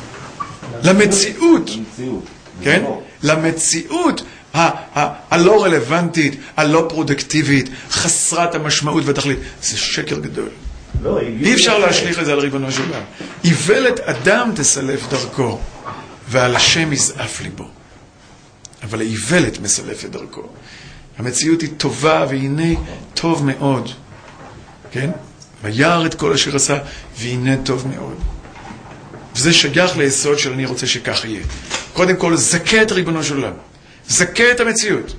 למציאות. כן? למציאות הלא רלוונטית, הלא פרודקטיבית, חסרת המשמעות והתכלית. זה שקר גדול. אי אפשר להשליך את זה על ריבונו של עולם. איוולת אדם תסלף דרכו, ועל השם יזעף ליבו. אבל האיוולת מסלף את דרכו. המציאות היא טובה, והנה טוב מאוד. כן? וירא את כל אשר עשה, והנה טוב מאוד. וזה שייך ליסוד של אני רוצה שכך יהיה. קודם כל, זכה את ריבונו של עולם. זכה את המציאות.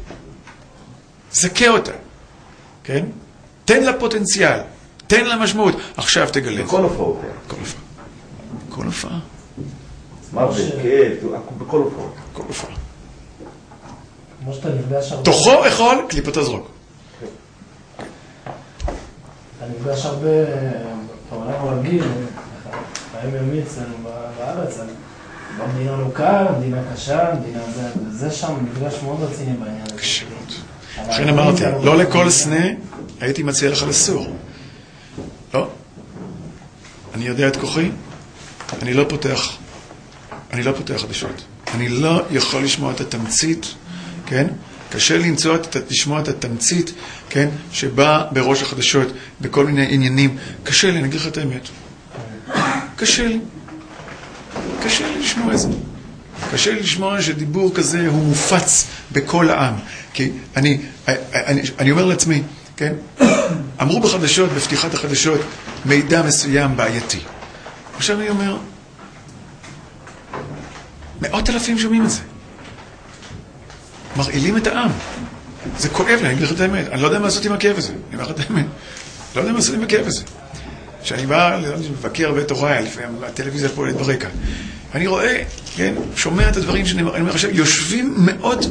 זכה אותה. כן? תן לה פוטנציאל. תן לה משמעות. עכשיו תגלה. בכל הופעות. כל הופעה. כל הופעה. מה זה? כן, בכל הופעות. כל הופעה. כמו שאתה נפגש הרבה... תוכו אכול, קליפתו זרוק. אתה נפגש הרבה, בעולם רגיל, חיים יומי אצלנו בארץ, במדינה לא קל, מדינה קשה, מדינה זה, וזה שם מפגש מאוד רציני בעניין הזה. קשה מאוד. לכן אמרתי, לא לכל סנה הייתי מציע לך לסור. לא. אני יודע את כוחי, אני לא פותח, אני לא פותח חדשות. אני לא יכול לשמוע את התמצית, כן? קשה למצוא, לשמוע את התמצית, כן, שבא בראש החדשות, בכל מיני עניינים. קשה לי, אני אגיד לך את האמת. קשה לי. קשה לי לשמוע את זה. קשה לי לשמוע שדיבור כזה הוא מופץ בכל העם. כי אני, אני, אני אומר לעצמי, כן, אמרו בחדשות, בפתיחת החדשות, מידע מסוים בעייתי. עכשיו אני אומר, מאות אלפים שומעים את זה. מרעילים את העם. זה כואב לי, אני אגיד לך את האמת. אני לא יודע מה לעשות עם הכאב הזה. אני אומר לך את האמת. לא יודע מה לעשות עם הכאב הזה. כשאני בא, מבקר בית הוריי, לפעמים הטלוויזיה פועלת ברקע. אני רואה, כן, שומע את הדברים שאני אומר עכשיו, יושבים מאות,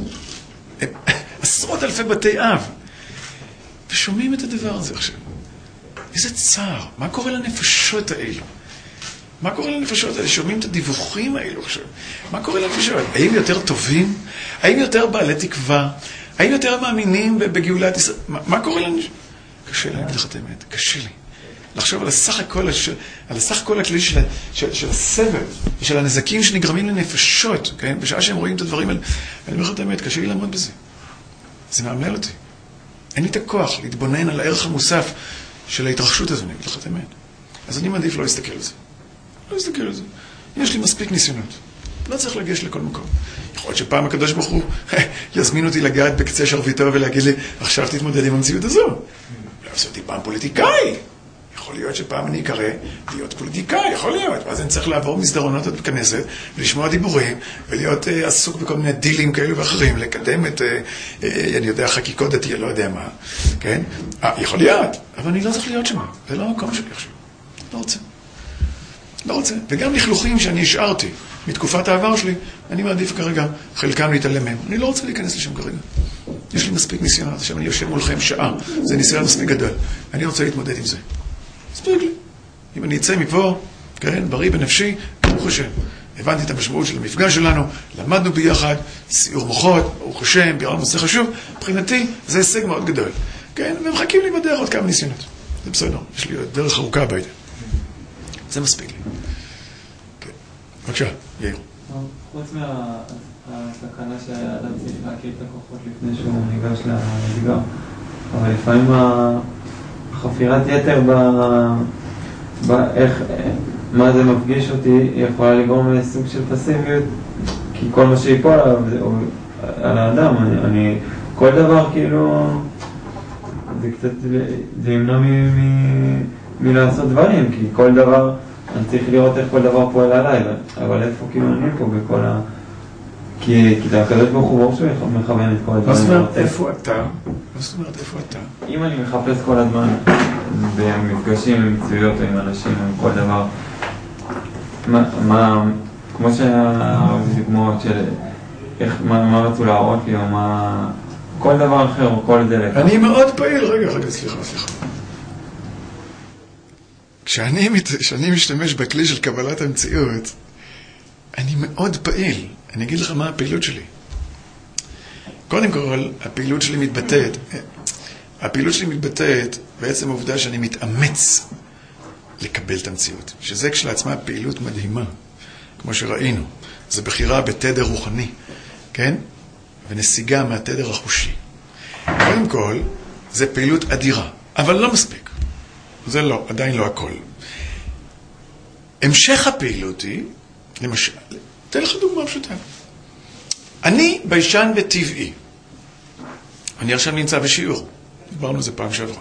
עשרות אלפי בתי אב, ושומעים את הדבר הזה עכשיו. איזה צער. מה קורה לנפשות האלו? מה קורה לנפשות האלה? שומעים את הדיווחים האלו עכשיו. מה קורה לנפשות? האם יותר טובים? האם יותר בעלי תקווה? האם יותר מאמינים בגאולת ישראל? מה, מה קורה לנפשות? קשה לי, אני אגיד לך את האמת. קשה לי. לחשוב על הסך הכל, על הסך הכל הכלי של, של, של הסבל ושל הנזקים שנגרמים לנפשות, כן? בשעה שהם רואים את הדברים האלה. אני אומר לך את האמת, קשה לי לעמוד בזה. זה מאמלל אותי. אין לי את הכוח להתבונן על הערך המוסף של ההתרחשות הזו, אני אגיד לך את האמת. אז אני מעדיף לא להסתכל על זה. לא להסתכל על זה. יש לי מספיק ניסיונות. לא צריך לגש לכל מקום. יכול להיות שפעם הקדוש ברוך הוא יזמין אותי לגעת בקצה שרביטו ולהגיד לי, עכשיו תתמודד עם המציאות הזו. לא עושה אותי פעם פוליטיקאי. יכול להיות שפעם אני אקרא להיות פוליטיקאי, יכול להיות. ואז אני צריך לעבור מסדרונות עד בכנסת, לשמוע דיבורים, ולהיות uh, עסוק בכל מיני דילים כאלו ואחרים, לקדם את, uh, uh, אני יודע, חקיקות דתי, לא יודע מה. כן? אה, יכול להיות. אבל אני לא צריך להיות שם. זה לא המקום שלי עכשיו. לא רוצה. לא רוצה. וגם לכלוכים שאני השארתי מתקופת העבר שלי, אני מעדיף כרגע חלקם להתעלם מהם. אני לא רוצה להיכנס לשם כרגע. יש לי מספיק ניסיונות. עכשיו אני יושב מולכם שעה. זה ניסיון מספיק גדול. אני רוצה להתמודד עם זה. מספיק לי. אם אני אצא מפה, כן, בריא בנפשי, ברוך השם. הבנתי את המשמעות של המפגש שלנו, למדנו ביחד, סיור מוחות, ברוך השם, ביררנו נושא חשוב. מבחינתי, זה הישג מאוד גדול. כן, ומחכים לי בדרך עוד כמה ניסיונות. זה בסדר. יש לי דרך ארוכה הביתה. זה מספיק לי. כן. בבקשה, יאיר. חוץ מהסכנה שהאדם צריך להכיר את הכוחות לפני שהוא ניגש לאתגר, אבל לפעמים החפירת יתר באיך, מה זה מפגיש אותי, יכולה לגרום לסוג של פסיביות, כי כל מה שיפול עליו, על האדם, אני, אני, כל דבר כאילו, זה קצת, זה ימנע מלעשות דברים, כי כל דבר, אני צריך לראות איך כל דבר פועל עליי, אבל איפה כאילו אני פה בכל ה... כי הקדוש ברוך הוא ברוך שהוא מכוון את כל הדברים. מה זאת אומרת, איפה אתה? מה זאת אומרת, איפה אתה? אם אני מחפש כל הזמן במפגשים עם מצויות או עם אנשים, עם כל דבר, מה, כמו שהדוגמאות של מה רצו להראות לי, או מה... כל דבר אחר, או כל דלק. אני מאוד פעיל, רגע, רגע, סליחה, סליחה. כשאני, כשאני משתמש בכלי של קבלת המציאות, אני מאוד פעיל. אני אגיד לך מה הפעילות שלי. קודם כל, הפעילות שלי מתבטאת, הפעילות שלי מתבטאת בעצם העובדה שאני מתאמץ לקבל את המציאות. שזה כשלעצמה פעילות מדהימה, כמו שראינו. זה בחירה בתדר רוחני, כן? ונסיגה מהתדר החושי. קודם כל, זה פעילות אדירה, אבל לא מספיק. זה לא, עדיין לא הכל. המשך הפעילות היא, למשל, אתן לך דוגמה פשוטה. אני ביישן בטבעי. אני עכשיו נמצא בשיעור. דיברנו על זה פעם שעברה.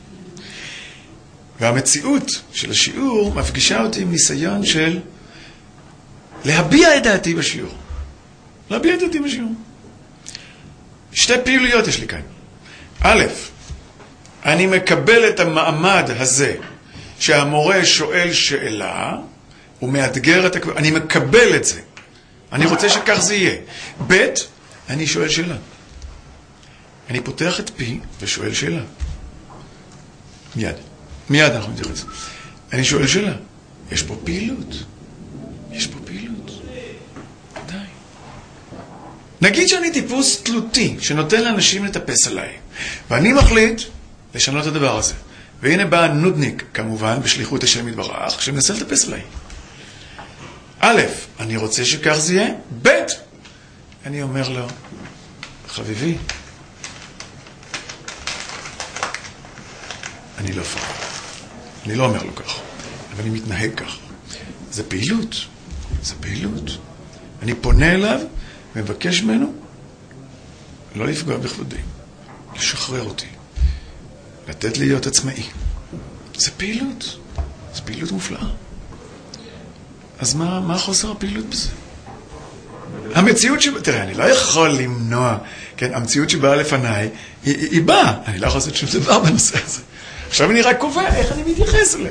והמציאות של השיעור מפגישה אותי עם ניסיון של להביע את דעתי בשיעור. להביע את דעתי בשיעור. שתי פעילויות יש לי כאן. א', אני מקבל את המעמד הזה שהמורה שואל שאלה, הוא מאתגר את הכ... אני מקבל את זה. אני רוצה שכך זה יהיה. ב', אני שואל שאלה. אני פותח את פי ושואל שאלה. מיד. מיד אנחנו נתייחס. אני שואל שאלה. יש פה פעילות. יש פה פעילות. די. נגיד שאני טיפוס תלותי, שנותן לאנשים לטפס עליי, ואני מחליט לשנות את הדבר הזה. והנה בא נודניק, כמובן, בשליחות השם יתברך, שמנסה לטפס עליי. א', אני רוצה שכך זה יהיה. ב', אני אומר לו, חביבי, אני לא אפעל. אני לא אומר לו כך, אבל אני מתנהג כך. זה פעילות, זה פעילות. אני פונה אליו ומבקש ממנו לא לפגוע בכבודי, לשחרר אותי, לתת לי להיות עצמאי. זה פעילות, זה פעילות מופלאה. אז מה, מה חוסר הפעילות בזה? המציאות שבאה, תראה, אני לא יכול למנוע, כן, המציאות שבאה לפניי, היא, היא, היא באה, אני לא יכול לעשות שום דבר בנושא הזה. עכשיו אני רק קובע איך אני מתייחס אליה.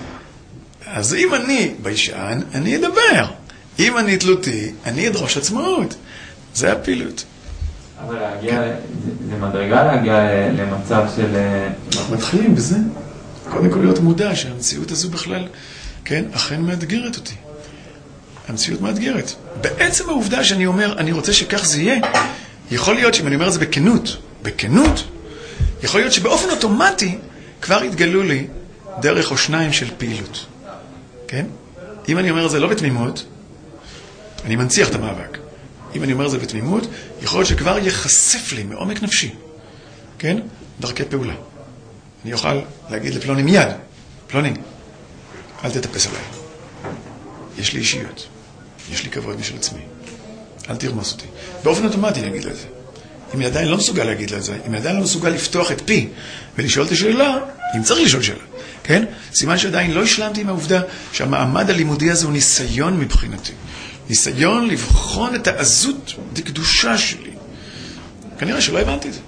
אז אם אני ביישן, אני אדבר. אם אני תלותי, אני אדרוש עצמאות. זה הפעילות. אבל להגיע, זה, זה מדרגה להגיע למצב של... אנחנו מתחילים בזה. קודם כל להיות מודע שהמציאות הזו בכלל, כן, אכן מאתגרת אותי. המציאות מאתגרת. בעצם העובדה שאני אומר, אני רוצה שכך זה יהיה, יכול להיות שאם אני אומר את זה בכנות, בכנות, יכול להיות שבאופן אוטומטי כבר יתגלו לי דרך או שניים של פעילות. כן? אם אני אומר את זה לא בתמימות, אני מנציח את המאבק. אם אני אומר את זה בתמימות, יכול להיות שכבר יחשף לי מעומק נפשי. כן? דרכי פעולה. אני אוכל להגיד לפלוני מיד, פלוני, אל תטפס עליי. יש לי אישיות. יש לי כבוד משל עצמי. אל תרמוס אותי. באופן אוטומטי אני אגיד לזה. אם אני עדיין לא מסוגל להגיד לזה, אם אני עדיין לא מסוגל לפתוח את פי ולשאול את השאלה, אם צריך לשאול שאלה, כן? סימן שעדיין לא השלמתי עם העובדה שהמעמד הלימודי הזה הוא ניסיון מבחינתי. ניסיון לבחון את העזות, את הקדושה שלי. כנראה שלא הבנתי את זה.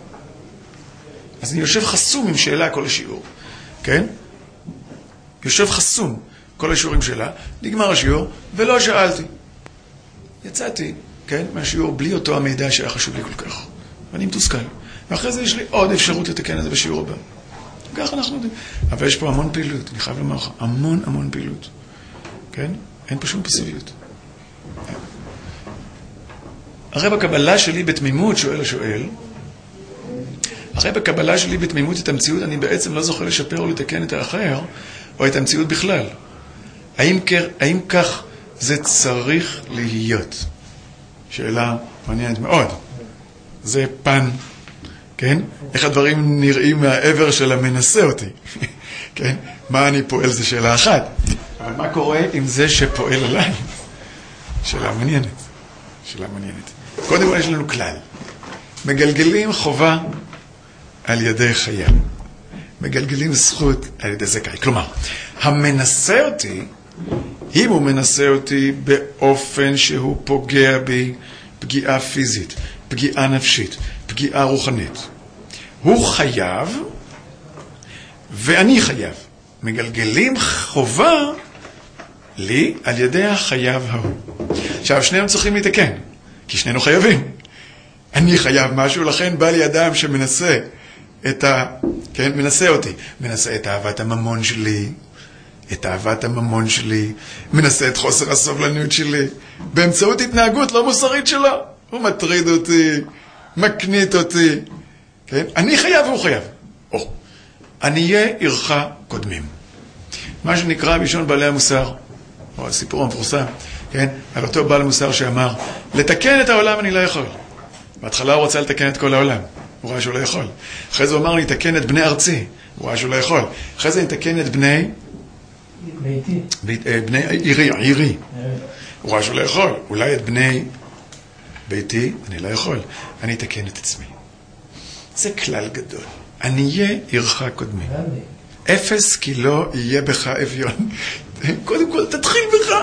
אז אני יושב חסום עם שאלה כל השיעור, כן? יושב חסום כל השיעורים שלה, נגמר השיעור, ולא שאלתי. יצאתי, כן, מהשיעור בלי אותו המידע שהיה חשוב לי כל כך. ואני מתוסכל. ואחרי זה יש לי עוד אפשרות לתקן את זה בשיעור הבא. ככה אנחנו יודעים. אבל יש פה המון פעילות, אני חייב לומר לך, המון המון פעילות. כן? אין פה שום פסיביות. הרי בקבלה שלי בתמימות, שואל השואל, הרי בקבלה שלי בתמימות את המציאות, אני בעצם לא זוכר לשפר או לתקן את האחר, או את המציאות בכלל. האם, האם כך זה צריך להיות? שאלה מעניינת מאוד. זה פן, כן? איך הדברים נראים מהעבר של המנסה אותי, כן? מה אני פועל זה שאלה אחת. אבל מה קורה עם זה שפועל עליי? שאלה מעניינת. שאלה מעניינת. קודם כל יש לנו כלל. מגלגלים חובה על ידי חייל. מגלגלים זכות על ידי זכאי. כלומר, המנסה אותי, אם הוא מנסה אותי באופן שהוא פוגע בי פגיעה פיזית, פגיעה נפשית, פגיעה רוחנית, הוא חייב ואני חייב. מגלגלים חובה לי על ידי החייב ההוא. עכשיו, שניהם צריכים להתקן, כי שנינו חייבים. אני חייב משהו, לכן בא לי אדם שמנסה את ה... כן, מנסה אותי. מנסה את אהבת הממון שלי, את אהבת הממון שלי, מנסה את חוסר הסובלנות שלי, באמצעות התנהגות לא מוסרית שלו. הוא מטריד אותי, מקנית אותי. כן? אני חייב והוא חייב. או, עניי עירך קודמים. מה שנקרא בלשון בעלי המוסר, או הסיפור המפורסם, כן? על אותו בעל מוסר שאמר, לתקן את העולם אני לא יכול. בהתחלה הוא רצה לתקן את כל העולם. הוא ראה שהוא לא יכול. אחרי זה הוא אמר לי, תקן את בני ארצי. הוא ראה שהוא לא יכול. אחרי זה נתקן את בני... ביתי. בני עירי, עירי. הוא ראה שהוא לא יכול. אולי את בני ביתי, אני לא יכול. אני אתקן את עצמי. זה כלל גדול. עניי עירך קודמי. אפס כי לא יהיה בך אביון. קודם כל, תתחיל בך.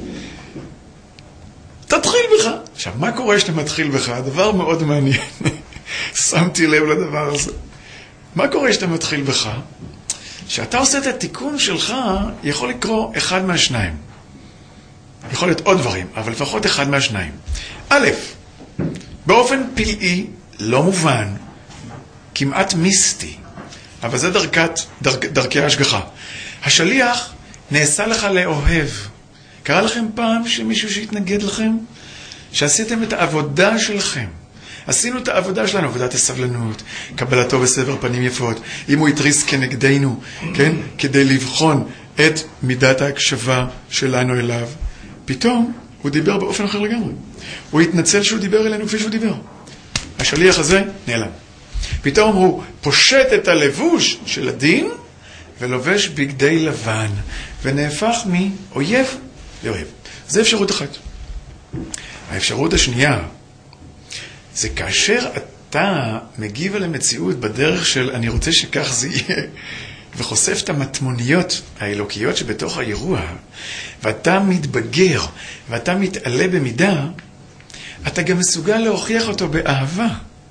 תתחיל בך. עכשיו, מה קורה שאתה מתחיל בך? הדבר מאוד מעניין. שמתי לב לדבר הזה. מה קורה שאתה מתחיל בך? שאתה עושה את התיקון שלך, יכול לקרוא אחד מהשניים. יכול להיות עוד דברים, אבל לפחות אחד מהשניים. א', באופן פלאי, לא מובן, כמעט מיסטי, אבל זה דרכת, דרכ, דרכי ההשגחה. השליח נעשה לך לאוהב. קרה לכם פעם שמישהו שהתנגד לכם? שעשיתם את העבודה שלכם. עשינו את העבודה שלנו, עבודת הסבלנות, קבלתו בסבר פנים יפות. אם הוא יתריס כנגדנו, כן? כדי לבחון את מידת ההקשבה שלנו אליו, פתאום הוא דיבר באופן אחר לגמרי. הוא התנצל שהוא דיבר אלינו כפי שהוא דיבר. השליח הזה נעלם. פתאום הוא פושט את הלבוש של הדין, ולובש בגדי לבן, ונהפך מאויב לאויב. זה אפשרות אחת. האפשרות השנייה, זה כאשר אתה מגיב על המציאות בדרך של אני רוצה שכך זה יהיה, וחושף את המטמוניות האלוקיות שבתוך האירוע, ואתה מתבגר, ואתה מתעלה במידה, אתה גם מסוגל להוכיח אותו באהבה.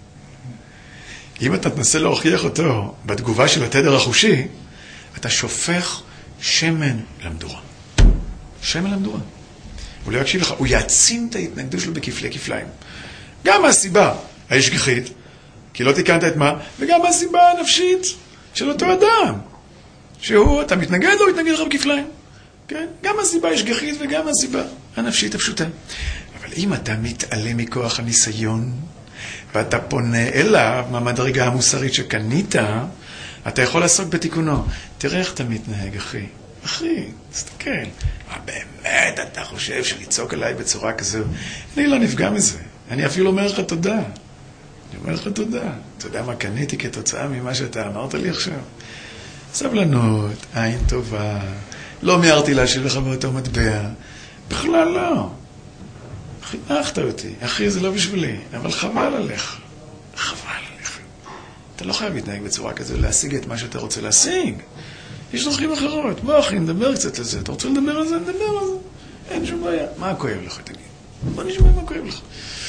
אם אתה תנסה להוכיח אותו בתגובה של התדר החושי, אתה שופך שמן למדורה. שמן למדורה. הוא לא יקשיב לך, הוא יעצים את ההתנגדות שלו בכפלי כפליים. גם מהסיבה ההשגחית, כי לא תיקנת את מה, וגם מהסיבה הנפשית של אותו אדם. שהוא, אתה מתנגד או מתנגד לך בכפליים. כן? גם מהסיבה ההשגחית וגם מהסיבה הנפשית הפשוטה. אבל אם אתה מתעלה מכוח הניסיון, ואתה פונה אליו מהמדרגה המוסרית שקנית, אתה יכול לעסוק בתיקונו. תראה איך אתה מתנהג, אחי. אחי, תסתכל. מה באמת אתה חושב שלצעוק עליי בצורה כזו? אני לא נפגע מזה. אני אפילו אומר לך תודה. אני אומר לך תודה. אתה יודע מה קניתי כתוצאה ממה שאתה אמרת לי עכשיו? סבלנות, עין טובה. לא מיהרתי להשאיר לך באותו מטבע. בכלל לא. חינכת אותי. אחי, זה לא בשבילי. אבל חבל עליך. חבל עליך. אתה לא חייב להתנהג בצורה כזו, להשיג את מה שאתה רוצה להשיג. יש דרכים אחרות. בוא אחי, נדבר קצת לזה. אתה רוצה לדבר על זה? נדבר על זה. אין שום בעיה. מה כואב לך, תגיד? בוא נשמע מה כואב לך.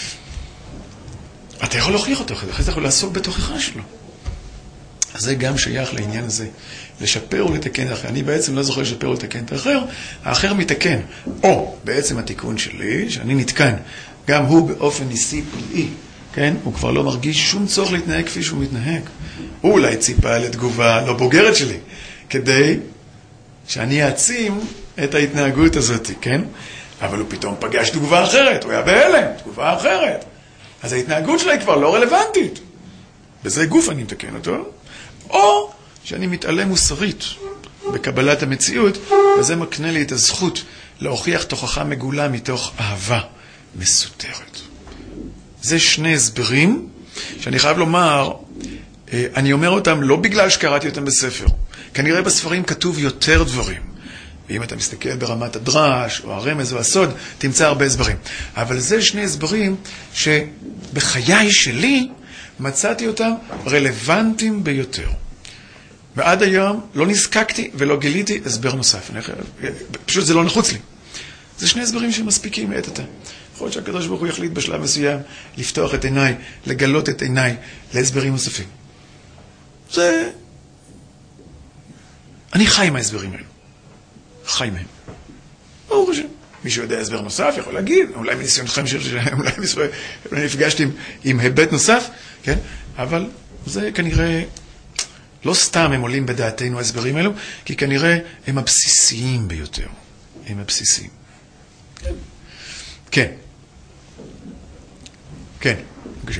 אתה יכול להוכיח אותו, אחרי זה אתה יכול לעסוק בתוכחה שלו. אז זה גם שייך לעניין הזה. לשפר ולתקן את האחר. אני בעצם לא זוכר לשפר ולתקן את האחר, האחר מתקן. או בעצם התיקון שלי, שאני נתקן, גם הוא באופן ניסי פלאי, כן? הוא כבר לא מרגיש שום צורך להתנהג כפי שהוא מתנהג. הוא אולי ציפה לתגובה לא בוגרת שלי, כדי שאני אעצים את ההתנהגות הזאת, כן? אבל הוא פתאום פגש תגובה אחרת, הוא היה בהלם, תגובה אחרת. אז ההתנהגות שלה היא כבר לא רלוונטית. בזה גוף אני מתקן אותו. או שאני מתעלה מוסרית בקבלת המציאות, וזה מקנה לי את הזכות להוכיח תוכחה מגולה מתוך אהבה מסותרת. זה שני הסברים שאני חייב לומר, אני אומר אותם לא בגלל שקראתי אותם בספר. כנראה בספרים כתוב יותר דברים. ואם אתה מסתכל ברמת הדרש, או הרמז או הסוד, תמצא הרבה הסברים. אבל זה שני הסברים שבחיי שלי מצאתי אותם רלוונטיים ביותר. ועד היום לא נזקקתי ולא גיליתי הסבר נוסף. פשוט זה לא נחוץ לי. זה שני הסברים שמספיקים לעת עתה. יכול להיות שהקדוש ברוך הוא יחליט בשלב מסוים לפתוח את עיניי, לגלות את עיניי להסברים נוספים. זה... אני חי עם ההסברים האלו. חי מהם. ברוך השם. מישהו יודע הסבר נוסף, יכול להגיד, אולי מניסיונכם שלהם, אולי נפגשתי עם, עם היבט נוסף, כן? אבל זה כנראה, לא סתם הם עולים בדעתנו ההסברים האלו, כי כנראה הם הבסיסיים ביותר. הם הבסיסיים. כן. כן. כן, בבקשה.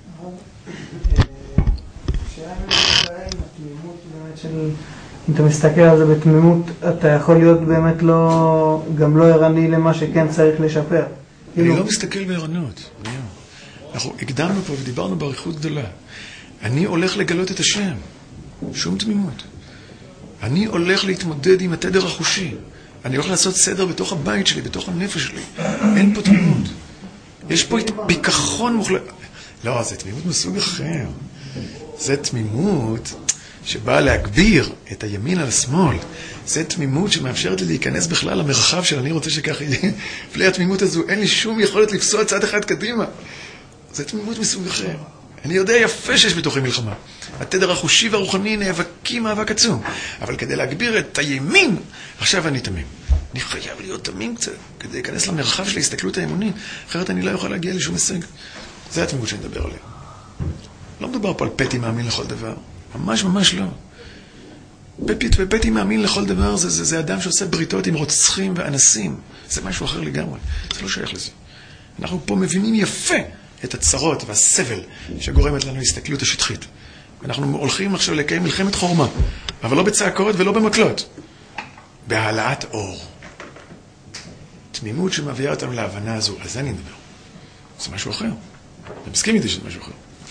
שאלה עם התמימות באמת של... אם אתה מסתכל על זה בתמימות, אתה יכול להיות באמת לא, גם לא ערני למה שכן צריך לשפר. אני לא מסתכל בערנות. אנחנו הקדמנו פה ודיברנו בעריכות גדולה. אני הולך לגלות את השם. שום תמימות. אני הולך להתמודד עם התדר החושי. אני הולך לעשות סדר בתוך הבית שלי, בתוך הנפש שלי. אין פה תמימות. יש פה פיכחון מוחלט. לא, זה תמימות מסוג אחר. זה תמימות... שבאה להגביר את הימין על השמאל. זה תמימות שמאפשרת לי להיכנס בכלל למרחב של אני רוצה שכך יהיה. בלי התמימות הזו אין לי שום יכולת לפסוע צעד אחד קדימה. זה תמימות מסוג אחר. אני יודע יפה שיש בתוכי מלחמה. התדר החושי והרוחני נאבקים מאבק עצום. אבל כדי להגביר את הימין, עכשיו אני תמים. אני חייב להיות תמים קצת, כדי להיכנס למרחב של ההסתכלות האמונית. אחרת אני לא יכול להגיע לשום הישג. זה התמימות שאני מדבר עליה. לא מדובר פה על פתי מאמין לכל דבר. ממש ממש לא. פפית ופתי מאמין לכל דבר, זה, זה, זה אדם שעושה בריתות עם רוצחים ואנסים. זה משהו אחר לגמרי. זה לא שייך לזה. אנחנו פה מבינים יפה את הצרות והסבל שגורמת לנו הסתכלות השטחית. אנחנו הולכים עכשיו לקיים מלחמת חורמה, אבל לא בצעקות ולא במקלות. בהעלאת אור. תמימות שמביאה אותם להבנה הזו. על זה אני מדבר. זה משהו אחר. אני מסכים איתי שזה משהו אחר.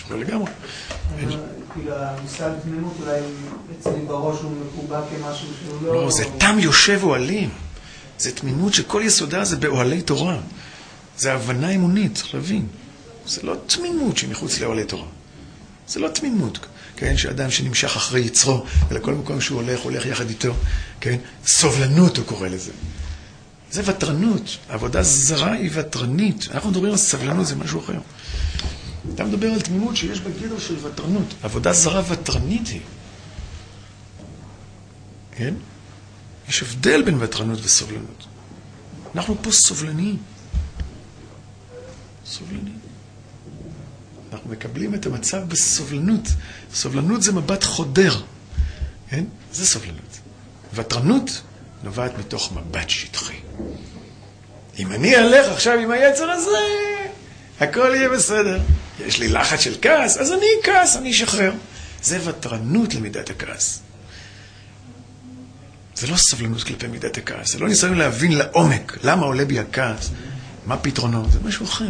לא לגמרי. כאילו המושג תמימות אולי אצלי בראש הוא מקובע כמשהו שהוא לא... לא, זה תם יושב אוהלים. זה תמימות שכל יסודה זה באוהלי תורה. זה הבנה אמונית, צריך להבין. זה לא תמימות שמחוץ לאוהלי תורה. זה לא תמימות, כן? שאדם שנמשך אחרי יצרו, ולכל מקום שהוא הולך, הולך יחד איתו, כן? סובלנות הוא קורא לזה. זה וטרנות. העבודה זרה היא וטרנית. אנחנו מדברים על סבלנות, זה משהו אחר. אתה מדבר על תמימות שיש בגדר של וטרנות. עבודה זרה וטרנית היא. כן? יש הבדל בין וטרנות וסובלנות. אנחנו פה סובלניים. סובלניים. אנחנו מקבלים את המצב בסובלנות. סובלנות זה מבט חודר. כן? זה סובלנות. וטרנות נובעת מתוך מבט שטחי. אם אני אלך עכשיו עם היצר הזה, הכל יהיה בסדר. יש לי לחץ של כעס, אז אני כעס, אני אשחרר. זה וטרנות למידת הכעס. זה לא סבלנות כלפי מידת הכעס. זה לא ניסיון להבין לעומק למה עולה בי הכעס, מה פתרונות. זה משהו אחר.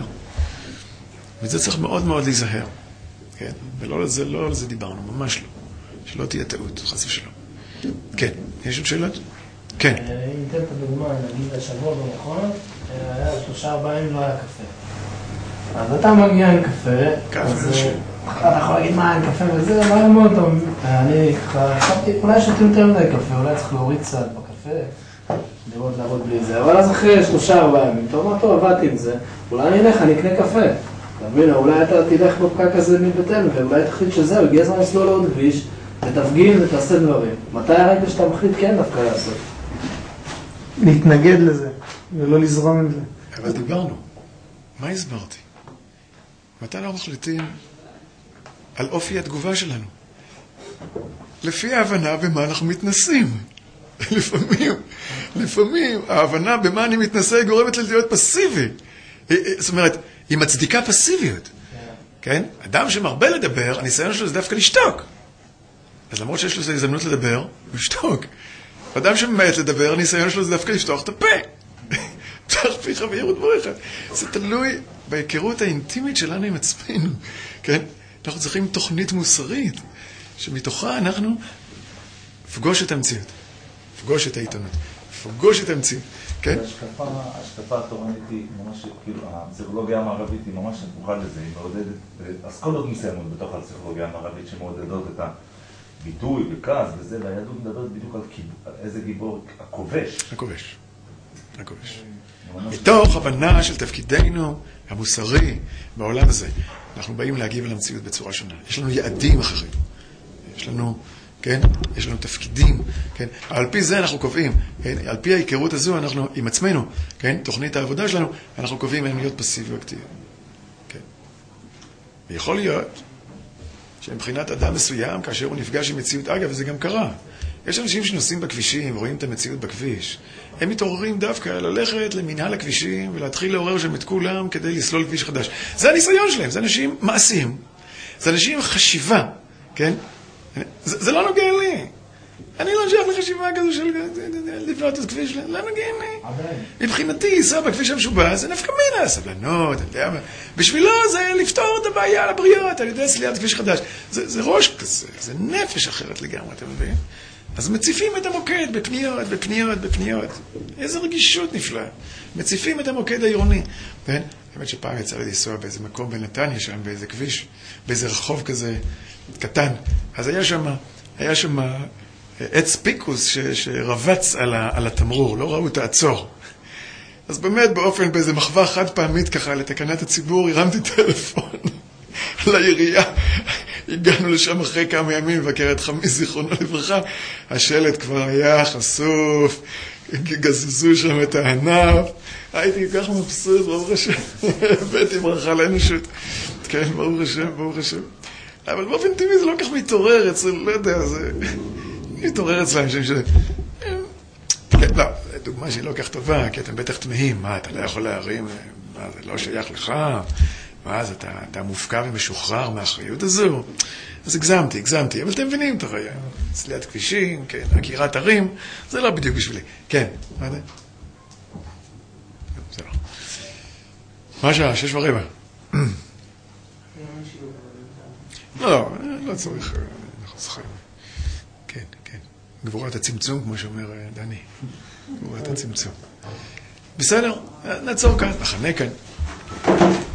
וזה צריך מאוד מאוד להיזהר. כן? ולא על זה, לא על זה דיברנו, ממש לא. שלא תהיה טעות, חס ושלום. כן, יש עוד שאלות? כן. אם ניתן את הדוגמה, נגיד השבוע במכון, היה שלושה ארבעה ימים לא היה קפה. אז אתה מגיע עם קפה, אז אתה יכול להגיד מה, עם קפה וזה, לא היה מאוד טוב. אני ככה, חשבתי, אולי שותים יותר מדי קפה, אולי צריך להוריד קצת בקפה, לראות לעבוד בלי זה. אבל אז אחרי שלושה ארבעה ימים, טוב, מה טוב, עבדתי עם זה, אולי אני אלך, אני אקנה קפה. תבין, אולי אתה תלך בפקק הזה מבטל, ואולי תחליט שזהו, הגיע הזמן לסלול לעוד כביש, ותפגין ותעשה דברים. מתי הרגע שאתה מחליט כן דווקא לעשות? להתנגד לזה, ולא לזרום עם זה. אבל דיברנו. מה הסברתי? מתי אנחנו מחליטים על אופי התגובה שלנו? לפי ההבנה במה אנחנו מתנסים. לפעמים, לפעמים ההבנה במה אני מתנסה גורמת להיות פסיבי. זאת אומרת, היא מצדיקה פסיביות. כן? אדם שמרבה לדבר, הניסיון שלו זה דווקא לשתוק. אז למרות שיש לו איזו הזדמנות לדבר, הוא ישתוק. אדם שממעט לדבר, הניסיון שלו זה דווקא לפתוח את הפה. פתח פיך וירוד בריך. זה תלוי בהיכרות האינטימית שלנו עם עצמנו. כן? אנחנו צריכים תוכנית מוסרית, שמתוכה אנחנו פגוש את המציאות, פגוש את העיתונות, פגוש את המציאות. כן? ההשקפה התורנית היא ממש, כאילו, הפסיכולוגיה המערבית היא ממש נתוחה לזה, היא מעודדת, אסכולות מסוימות בתוך הפסיכולוגיה המערבית שמעודדות את הביטוי וכעס וזה, והיהדות מדברת בדיוק על, על איזה גיבור, הכובש. הכובש. הכובש. מתוך הבנה של תפקידנו המוסרי בעולם הזה, אנחנו באים להגיב על המציאות בצורה שונה. יש לנו יעדים אחרים. יש לנו, כן? יש לנו תפקידים, כן? על פי זה אנחנו קובעים, כן? על פי ההיכרות הזו אנחנו עם עצמנו, כן? תוכנית העבודה שלנו, אנחנו קובעים אם להיות פסיבי או אקטיבי. כן? ויכול להיות שמבחינת אדם מסוים, כאשר הוא נפגש עם מציאות, אגב, וזה גם קרה. יש אנשים שנוסעים בכבישים, רואים את המציאות בכביש. הם מתעוררים דווקא ללכת למנהל הכבישים ולהתחיל לעורר שם את כולם כדי לסלול כביש חדש. זה הניסיון שלהם, זה אנשים מעשיים. זה אנשים חשיבה, כן? זה, זה לא נוגע לי. אני לא נשאר לחשיבה כזו של לבנות את כביש, לא נוגע לי. מבחינתי, סע בכביש המשובע, זה נפקא מינה, סבלנות, אני יודע מה. בשבילו זה לפתור את הבעיה על הבריות, על ידי סלילת כביש חדש. זה, זה ראש כזה, זה נפש אחרת לגמרי, אתה מבין? אז מציפים את המוקד בפניות, בפניות, בפניות. איזו רגישות נפלאה. מציפים את המוקד העירוני. כן? האמת שפעם יצא לי לנסוע באיזה מקום בנתניה שם, באיזה כביש, באיזה רחוב כזה קטן. אז היה שם, היה שם עץ פיקוס ש, שרבץ על, ה, על התמרור, לא ראו את העצור. אז באמת באופן, באיזה מחווה חד פעמית ככה לתקנת הציבור, הרמתי טלפון לעירייה. הגענו לשם אחרי כמה ימים, מבקר את חמי זיכרונו לברכה, השלט כבר היה חשוף, גזזו שם את הענף, הייתי כל כך מבסוט, ברוך השם, הבאתי ברכה לאנושות, כן, ברוך השם, ברוך השם. אבל באופן טבעי זה לא כך מתעורר אצל, לא יודע, זה מתעורר אצלם שם של... כן, לא, דוגמה שהיא לא כך טובה, כי אתם בטח תמהים, מה, אתה לא יכול להרים, מה, זה לא שייך לך, ואז אתה, אתה מופקר ומשוחרר מהאחריות הזו. אז הגזמתי, הגזמתי. אבל אתם מבינים את הרעיון. סלילת כבישים, כן, הגירת ערים, זה לא בדיוק בשבילי. כן, מה זה? זה לא. מה השעה? שש ורבע. לא, לא צריך, אנחנו צריכים. כן, כן. גבורת הצמצום, כמו שאומר דני. גבורת הצמצום. בסדר, נעצור כאן, נחנה כאן.